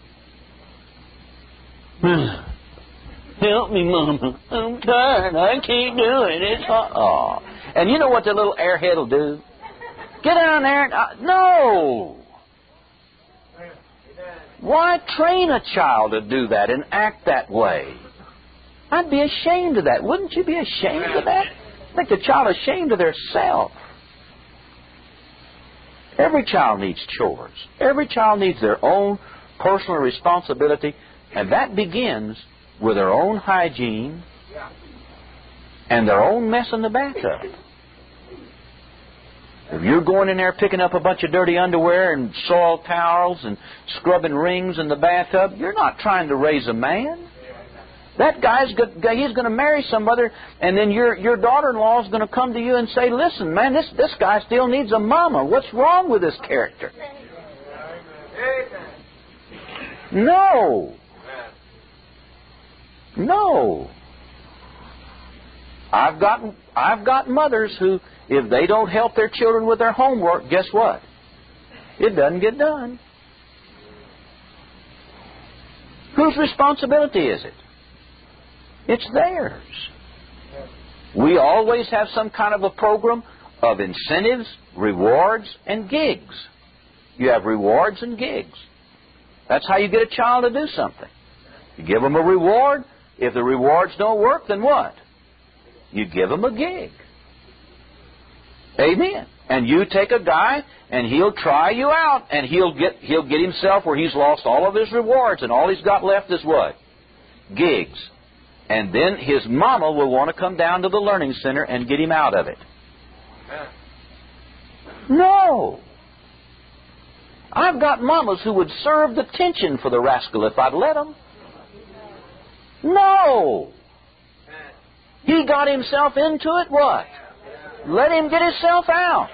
Help me, Mama. I'm tired. I can't do it. It's hot. Oh. And you know what the little airhead will do? Get down there and... Uh, no! Why train a child to do that and act that way? I'd be ashamed of that. Wouldn't you be ashamed of that? I think the child is ashamed of their self. Every child needs chores. Every child needs their own personal responsibility, and that begins with their own hygiene and their own mess in the bathtub. If you're going in there picking up a bunch of dirty underwear and soiled towels and scrubbing rings in the bathtub, you're not trying to raise a man. That guy's go- he's going to marry some other, and then your your daughter-in-law is going to come to you and say, "Listen, man, this this guy still needs a mama. What's wrong with this character?" No. No. I've got I've got mothers who, if they don't help their children with their homework, guess what? It doesn't get done. Whose responsibility is it? It's theirs. We always have some kind of a program of incentives, rewards, and gigs. You have rewards and gigs. That's how you get a child to do something. You give them a reward. If the rewards don't work, then what? You give them a gig. Amen. And you take a guy, and he'll try you out, and he'll get he'll get himself where he's lost all of his rewards, and all he's got left is what? Gigs. And then his mama will want to come down to the learning center and get him out of it. No. I've got mamas who would serve the tension for the rascal if I'd let them. No. He got himself into it, what? Let him get himself out.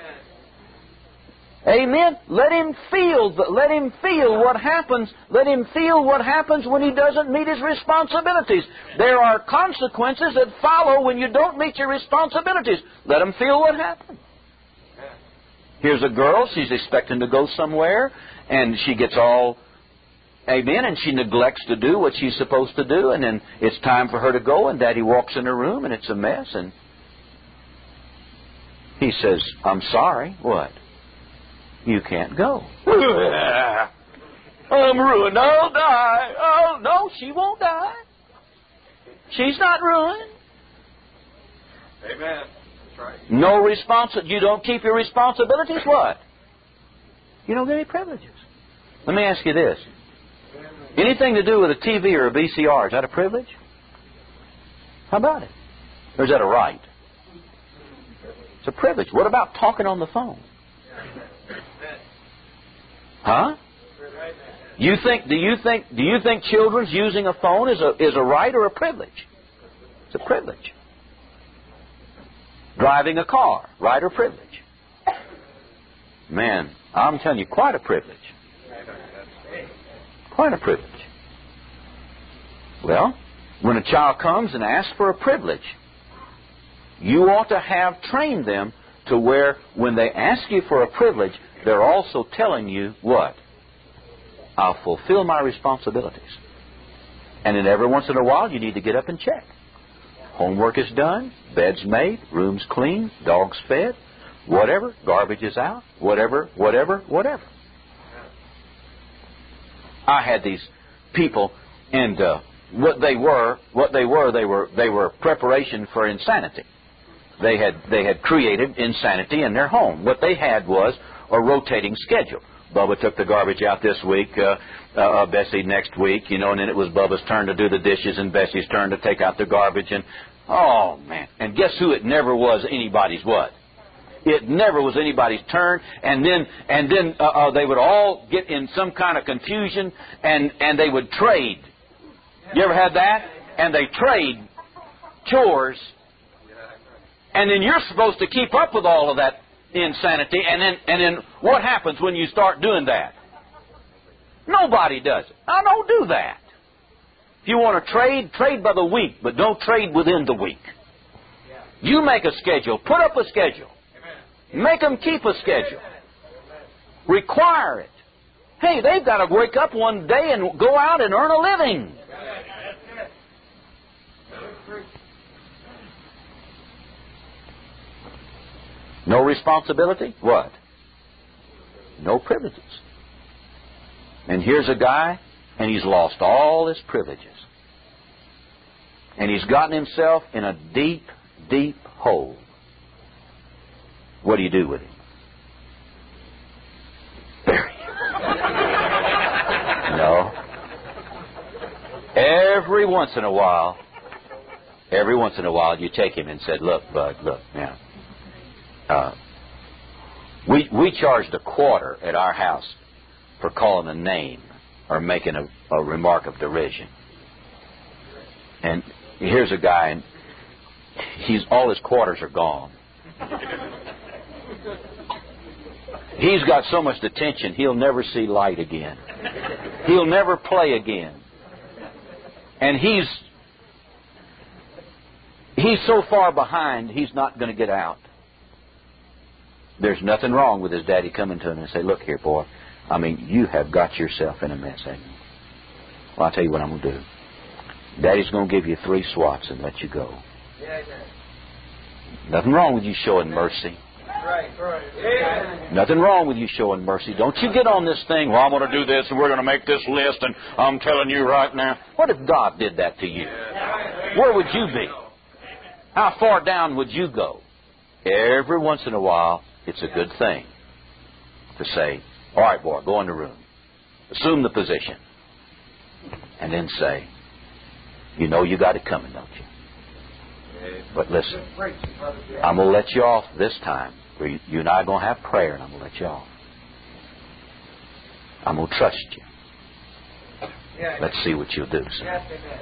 Amen. Let him feel. Let him feel what happens. Let him feel what happens when he doesn't meet his responsibilities. There are consequences that follow when you don't meet your responsibilities. Let him feel what happens. Here's a girl. She's expecting to go somewhere, and she gets all, amen, and she neglects to do what she's supposed to do, and then it's time for her to go, and Daddy walks in her room, and it's a mess, and he says, I'm sorry. What? You can't go. I'm ruined. I'll die. Oh, no, she won't die. She's not ruined. Amen. That's right. No responsibility. You don't keep your responsibilities, what? You don't get any privileges. Let me ask you this. Anything to do with a T V or a V C R, is that a privilege? How about it? Or is that a right? It's a privilege. What about talking on the phone? Huh? You think? Do you think? Do you think children's using a phone is a is a right or a privilege? It's a privilege. Driving a car, right or privilege? Man, I'm telling you, quite a privilege. Quite a privilege. Well, when a child comes and asks for a privilege, you ought to have trained them to where when they ask you for a privilege, they're also telling you what? I'll fulfill my responsibilities. And then every once in a while, you need to get up and check. Homework is done, bed's made, room's clean, dog's fed, whatever, garbage is out, whatever, whatever, whatever. I had these people, and uh, what they were, what they were, they were, they were preparation for insanity. They had, they had created insanity in their home. What they had was a rotating schedule. Bubba took the garbage out this week, uh, uh, Bessie next week, you know, and then it was Bubba's turn to do the dishes and Bessie's turn to take out the garbage. And, oh, man. And guess who it never was anybody's what? It never was anybody's turn. And then, and then uh, uh, they would all get in some kind of confusion, and, and they would trade. You ever had that? And they trade chores. And then you're supposed to keep up with all of that insanity, and then and then what happens when you start doing that? Nobody does it. Now, don't do that. If you want to trade, trade by the week, but don't trade within the week. You make a schedule. Put up a schedule. Make them keep a schedule. Require it. Hey, they've got to wake up one day and go out and earn a living. No responsibility? What? No privileges. And here's a guy, and he's lost all his privileges. And he's gotten himself in a deep, deep hole. What do you do with him? Bury him. No. Every once in a while, every once in a while, you take him and said, look, bud, look, now. Uh, we we charged a quarter at our house for calling a name or making a, a remark of derision. And here's a guy, and he's all his quarters are gone. He's got so much detention, he'll never see light again. He'll never play again. And he's he's so far behind, he's not going to get out. There's nothing wrong with his daddy coming to him and say, look here, boy, I mean, you have got yourself in a mess, haven't you? Well, I'll tell you what I'm going to do. Daddy's going to give you three swats and let you go. Yeah, amen. Nothing wrong with you showing mercy. Right, right. Amen. Nothing wrong with you showing mercy. Don't you get on this thing, well, I'm going to do this and we're going to make this list and I'm telling you right now. What if God did that to you? Where would you be? How far down would you go? Every once in a while, it's a good thing to say, all right, boy, go in the room. Assume the position. And then say, you know you got it coming, don't you? But listen, I'm going to let you off this time. You and I are going to have prayer, and I'm going to let you off. I'm going to trust you. Let's see what you'll do, son.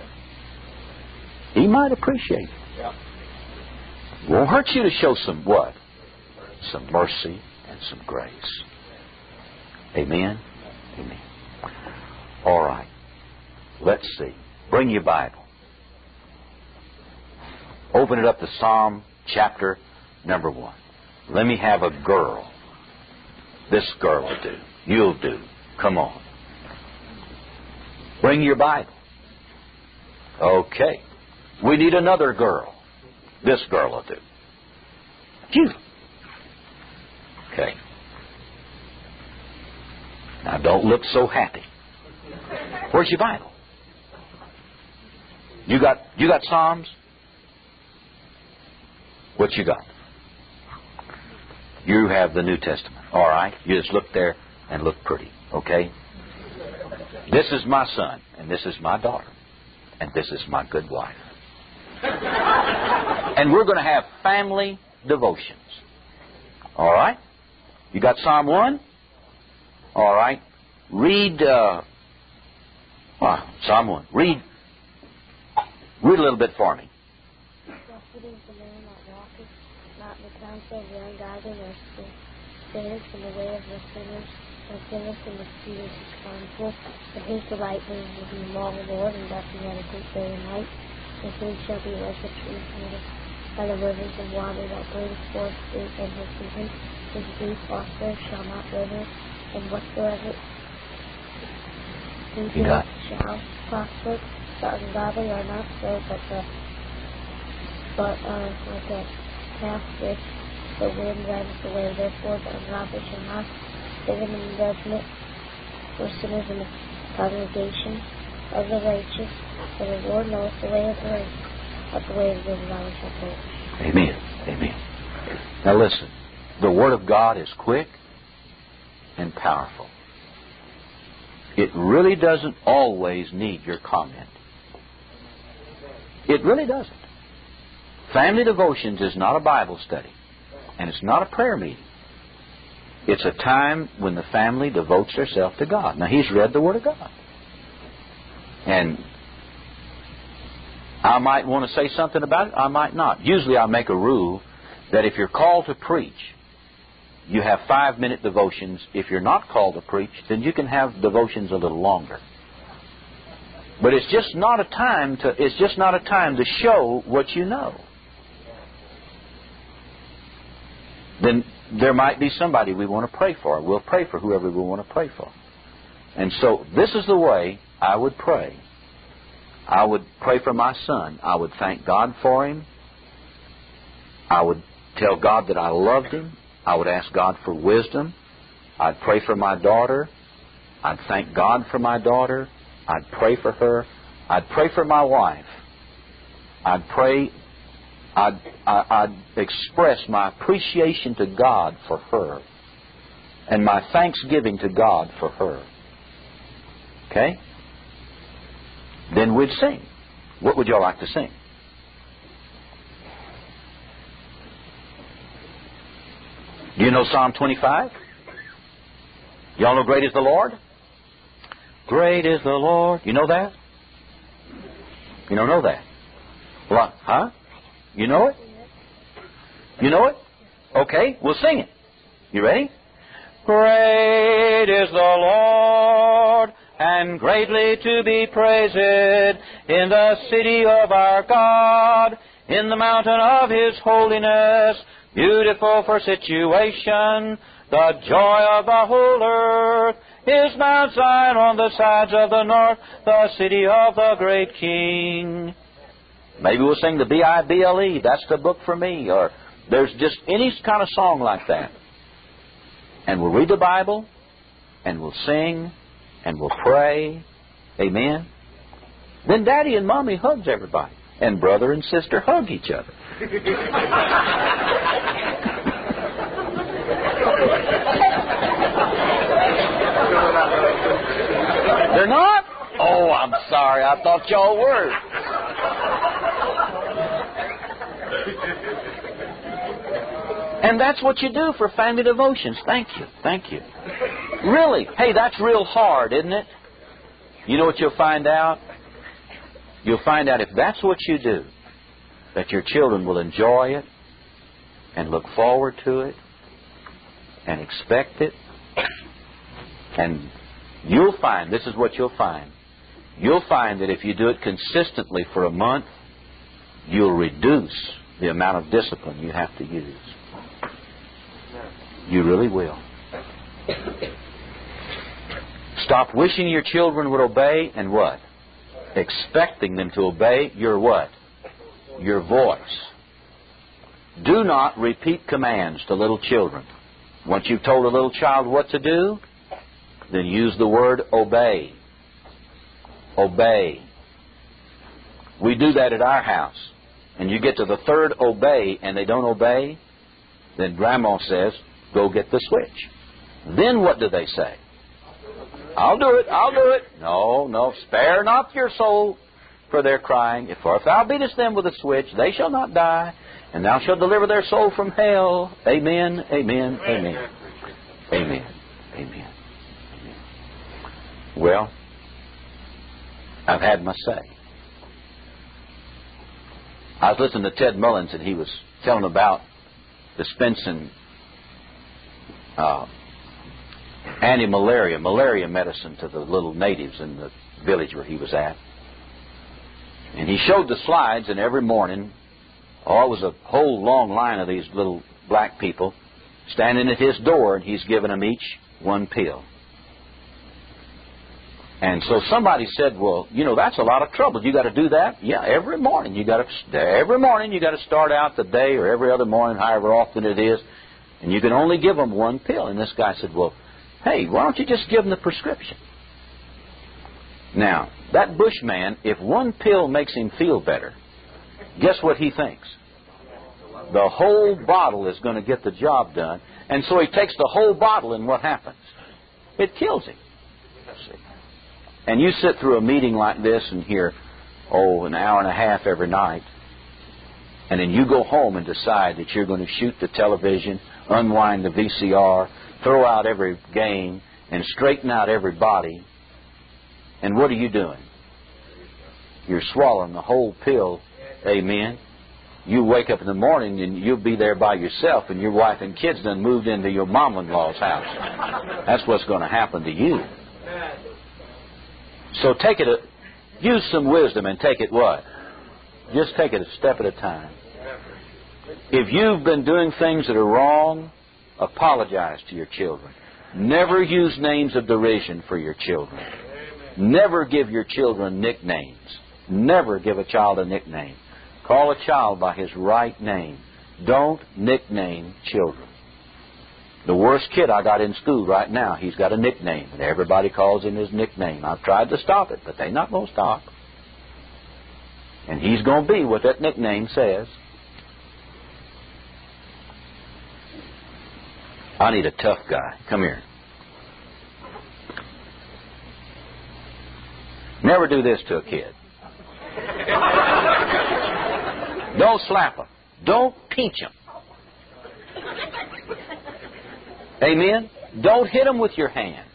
He might appreciate it. Won't hurt you to show some what? Some mercy and some grace. Amen? Amen. All right. Let's see. Bring your Bible. Open it up to Psalm chapter number one. Let me have a girl. This girl will do. You'll do. Come on. Bring your Bible. Okay. We need another girl. This girl will do. You. Okay. Now don't look so happy. Where's your Bible? You got you got Psalms? What you got? You have the New Testament. All right. You just look there and look pretty. Okay? This is my son, and this is my daughter, and this is my good wife. And we're going to have family devotions. All right? You got Psalm one? All right. Read uh, well, Psalm one. Read, read a little bit for me. Blessed is the man that walketh not in the counsel of the ungodly, nor standeth in the way of the sinners, nor sinneth in the seat of the scornful. But his delight is in the law of the Lord, and doth meditate day and night. His seed shall be like a tree planted by the rivers of water that brings forth fruit in his season. His leaf also shall not wither, and whatsoever he doeth shall prosper. The ungodly are not so, but the but are like a path which the wind driveth away. Therefore the ungodly shall not stand in the judgment, or sinners in the congregation of the righteous. For the Lord knows the way of the righteous, but the way of the ungodly shall perish. Amen. Amen. Now listen, the Word of God is quick and powerful. It really doesn't always need your comment. It really doesn't. Family devotions is not a Bible study, and it's not a prayer meeting. It's a time when the family devotes herself to God. Now, he's read the Word of God. And I might want to say something about it. I might not. Usually I make a rule that if you're called to preach, you have five-minute devotions. If you're not called to preach, then you can have devotions a little longer. But it's just not a time to it's just not a time to show what you know. Then there might be somebody we want to pray for. We'll pray for whoever we want to pray for. And so this is the way I would pray. I would pray for my son. I would thank God for him. I would tell God that I loved him. I would ask God for wisdom. I'd pray for my daughter. I'd thank God for my daughter. I'd pray for her. I'd pray for my wife. I'd pray, I'd, I'd express my appreciation to God for her and my thanksgiving to God for her. Okay? Then we'd sing. What would y'all like to sing? Do you know Psalm twenty-five? Y'all know great is the Lord? Great is the Lord. You know that? You don't know that? Well, huh? You know it? You know it? Okay, we'll sing it. You ready? Great is the Lord, and greatly to be praised in the city of our God, in the mountain of His holiness, beautiful for situation, the joy of the whole earth is Mount Zion on the sides of the north, the city of the great King. Maybe we'll sing the B I B L E, that's the book for me, or there's just any kind of song like that. And we'll read the Bible, and we'll sing, and we'll pray. Amen. Then Daddy and Mommy hugs everybody, and brother and sister hug each other. They're not? Oh, I'm sorry. I thought y'all were. And that's what you do for family devotions. Thank you. Thank you. Really. Hey, that's real hard, isn't it? You know what you'll find out? You'll find out if that's what you do, that your children will enjoy it and look forward to it and expect it. And you'll find, this is what you'll find, you'll find that if you do it consistently for a month, you'll reduce the amount of discipline you have to use. You really will. Stop wishing your children would obey and what? Expecting them to obey your what? Your voice. Do not repeat commands to little children. Once you've told a little child what to do, then use the word obey. Obey. We do that at our house. And you get to the third obey and they don't obey, then Grandma says, go get the switch. Then what do they say? I'll do it, I'll do it. No, no, spare not your soul for their crying. If, for if thou beatest them with a switch, they shall not die, and thou shalt deliver their soul from hell. Amen, amen, amen. Amen, amen. Well, I've had my say. I was listening to Ted Mullins, and he was telling about dispensing uh, anti-malaria, malaria medicine to the little natives in the village where he was at. And he showed the slides, and every morning, oh, it was a whole long line of these little black people standing at his door, and he's giving them each one pill. And so somebody said, well, you know, that's a lot of trouble. You got to do that? Yeah, every morning. You got to every morning you got to start out the day or every other morning, however often it is, and you can only give them one pill. And this guy said, well, hey, why don't you just give them the prescription? Now, that Bushman, if one pill makes him feel better, guess what he thinks? The whole bottle is going to get the job done. And so he takes the whole bottle, and what happens? It kills him. See? And you sit through a meeting like this and hear, oh, an hour and a half every night, and then you go home and decide that you're going to shoot the television, unwind the V C R, throw out every game, and straighten out every body. And what are you doing? You're swallowing the whole pill. Amen. You wake up in the morning and you'll be there by yourself, and your wife and kids done moved into your mom-in-law's house. That's what's going to happen to you. So take it, a, use some wisdom and take it what? Just take it a step at a time. If you've been doing things that are wrong, apologize to your children. Never use names of derision for your children. Never give your children nicknames. Never give a child a nickname. Call a child by his right name. Don't nickname children. The worst kid I got in school right now, he's got a nickname, and everybody calls him his nickname. I've tried to stop it, but they're not going to stop. And he's going to be what that nickname says. I need a tough guy. Come here. Never do this to a kid. Don't slap him. Don't pinch him. Amen? Don't hit him with your hand.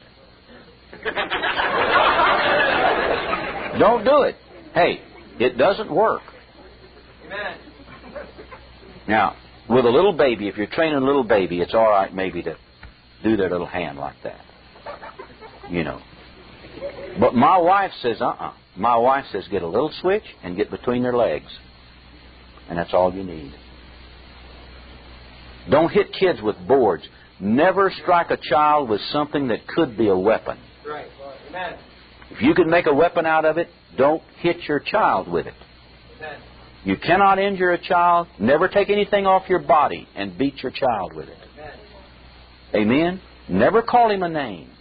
Don't do it. Hey, it doesn't work. Amen. Now, with a little baby, if you're training a little baby, it's all right maybe to do their little hand like that. You know. But my wife says, uh-uh. My wife says, get a little switch and get between their legs. And that's all you need. Don't hit kids with boards. Never strike a child with something that could be a weapon. Right. Amen. If you can make a weapon out of it, don't hit your child with it. Amen. You cannot injure a child. Never take anything off your body and beat your child with it. Amen. Amen? Never call him a name.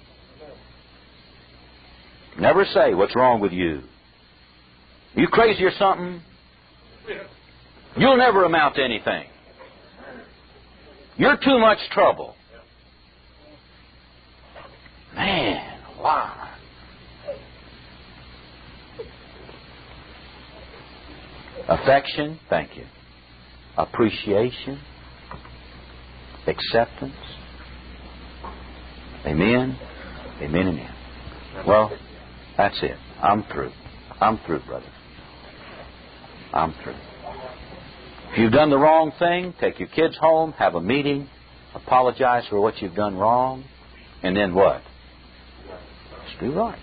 Never say, what's wrong with you? You crazy or something? You'll never amount to anything. You're too much trouble. Man, wow. Affection, thank you. Appreciation, acceptance. Amen. Amen, amen. Well, that's it. I'm through. I'm through, brother. I'm through. If you've done the wrong thing, take your kids home, have a meeting, apologize for what you've done wrong, and then what? Just do right.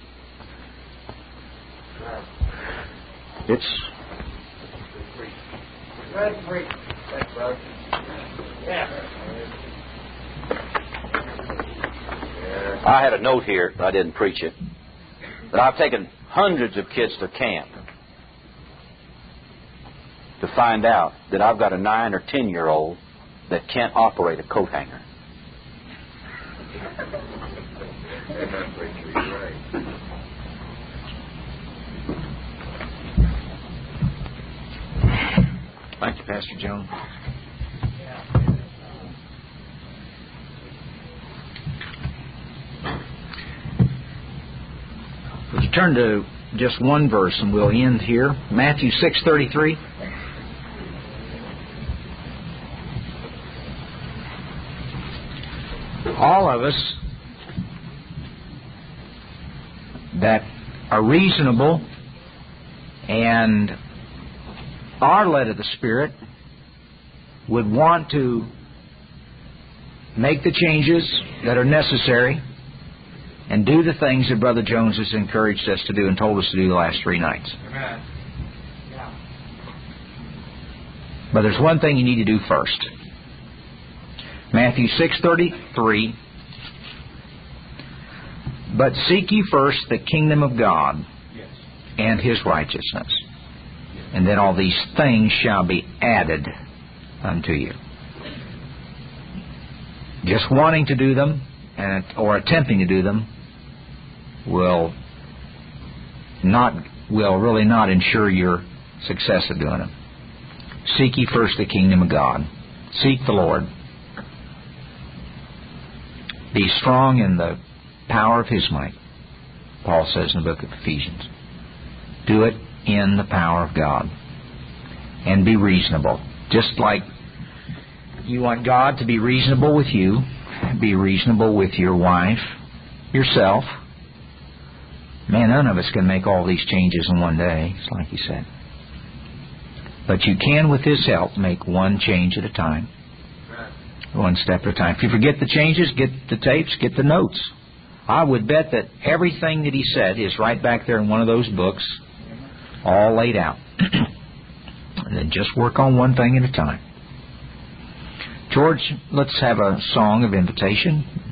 It's... I had a note here, I didn't preach it, that I've taken hundreds of kids to camp to find out that I've got a nine or ten year old that can't operate a coat hanger. Thank you, Pastor Joan. Would you turn to just one verse and we'll end here. Matthew six thirty-three. All of us that are reasonable and are led of the Spirit would want to make the changes that are necessary and do the things that Brother Jones has encouraged us to do and told us to do the last three nights. Amen. Yeah. But there's one thing you need to do first. Matthew six thirty-three. But seek ye first the kingdom of God Yes. and His righteousness, and then all these things shall be added unto you. Just wanting to do them and or attempting to do them will not will really not ensure your success of doing them. Seek ye first the kingdom of God. Seek the Lord. Be strong in the power of His might, Paul says in the book of Ephesians. Do it in the power of God. And be reasonable. Just like you want God to be reasonable with you, be reasonable with your wife, yourself. Man, none of us can make all these changes in one day, it's like he said. But you can, with His help, make one change at a time. One step at a time. If you forget the changes, get the tapes, get the notes. I would bet that everything that he said is right back there in one of those books, all laid out. And then just work on one thing at a time. George, let's have a song of invitation.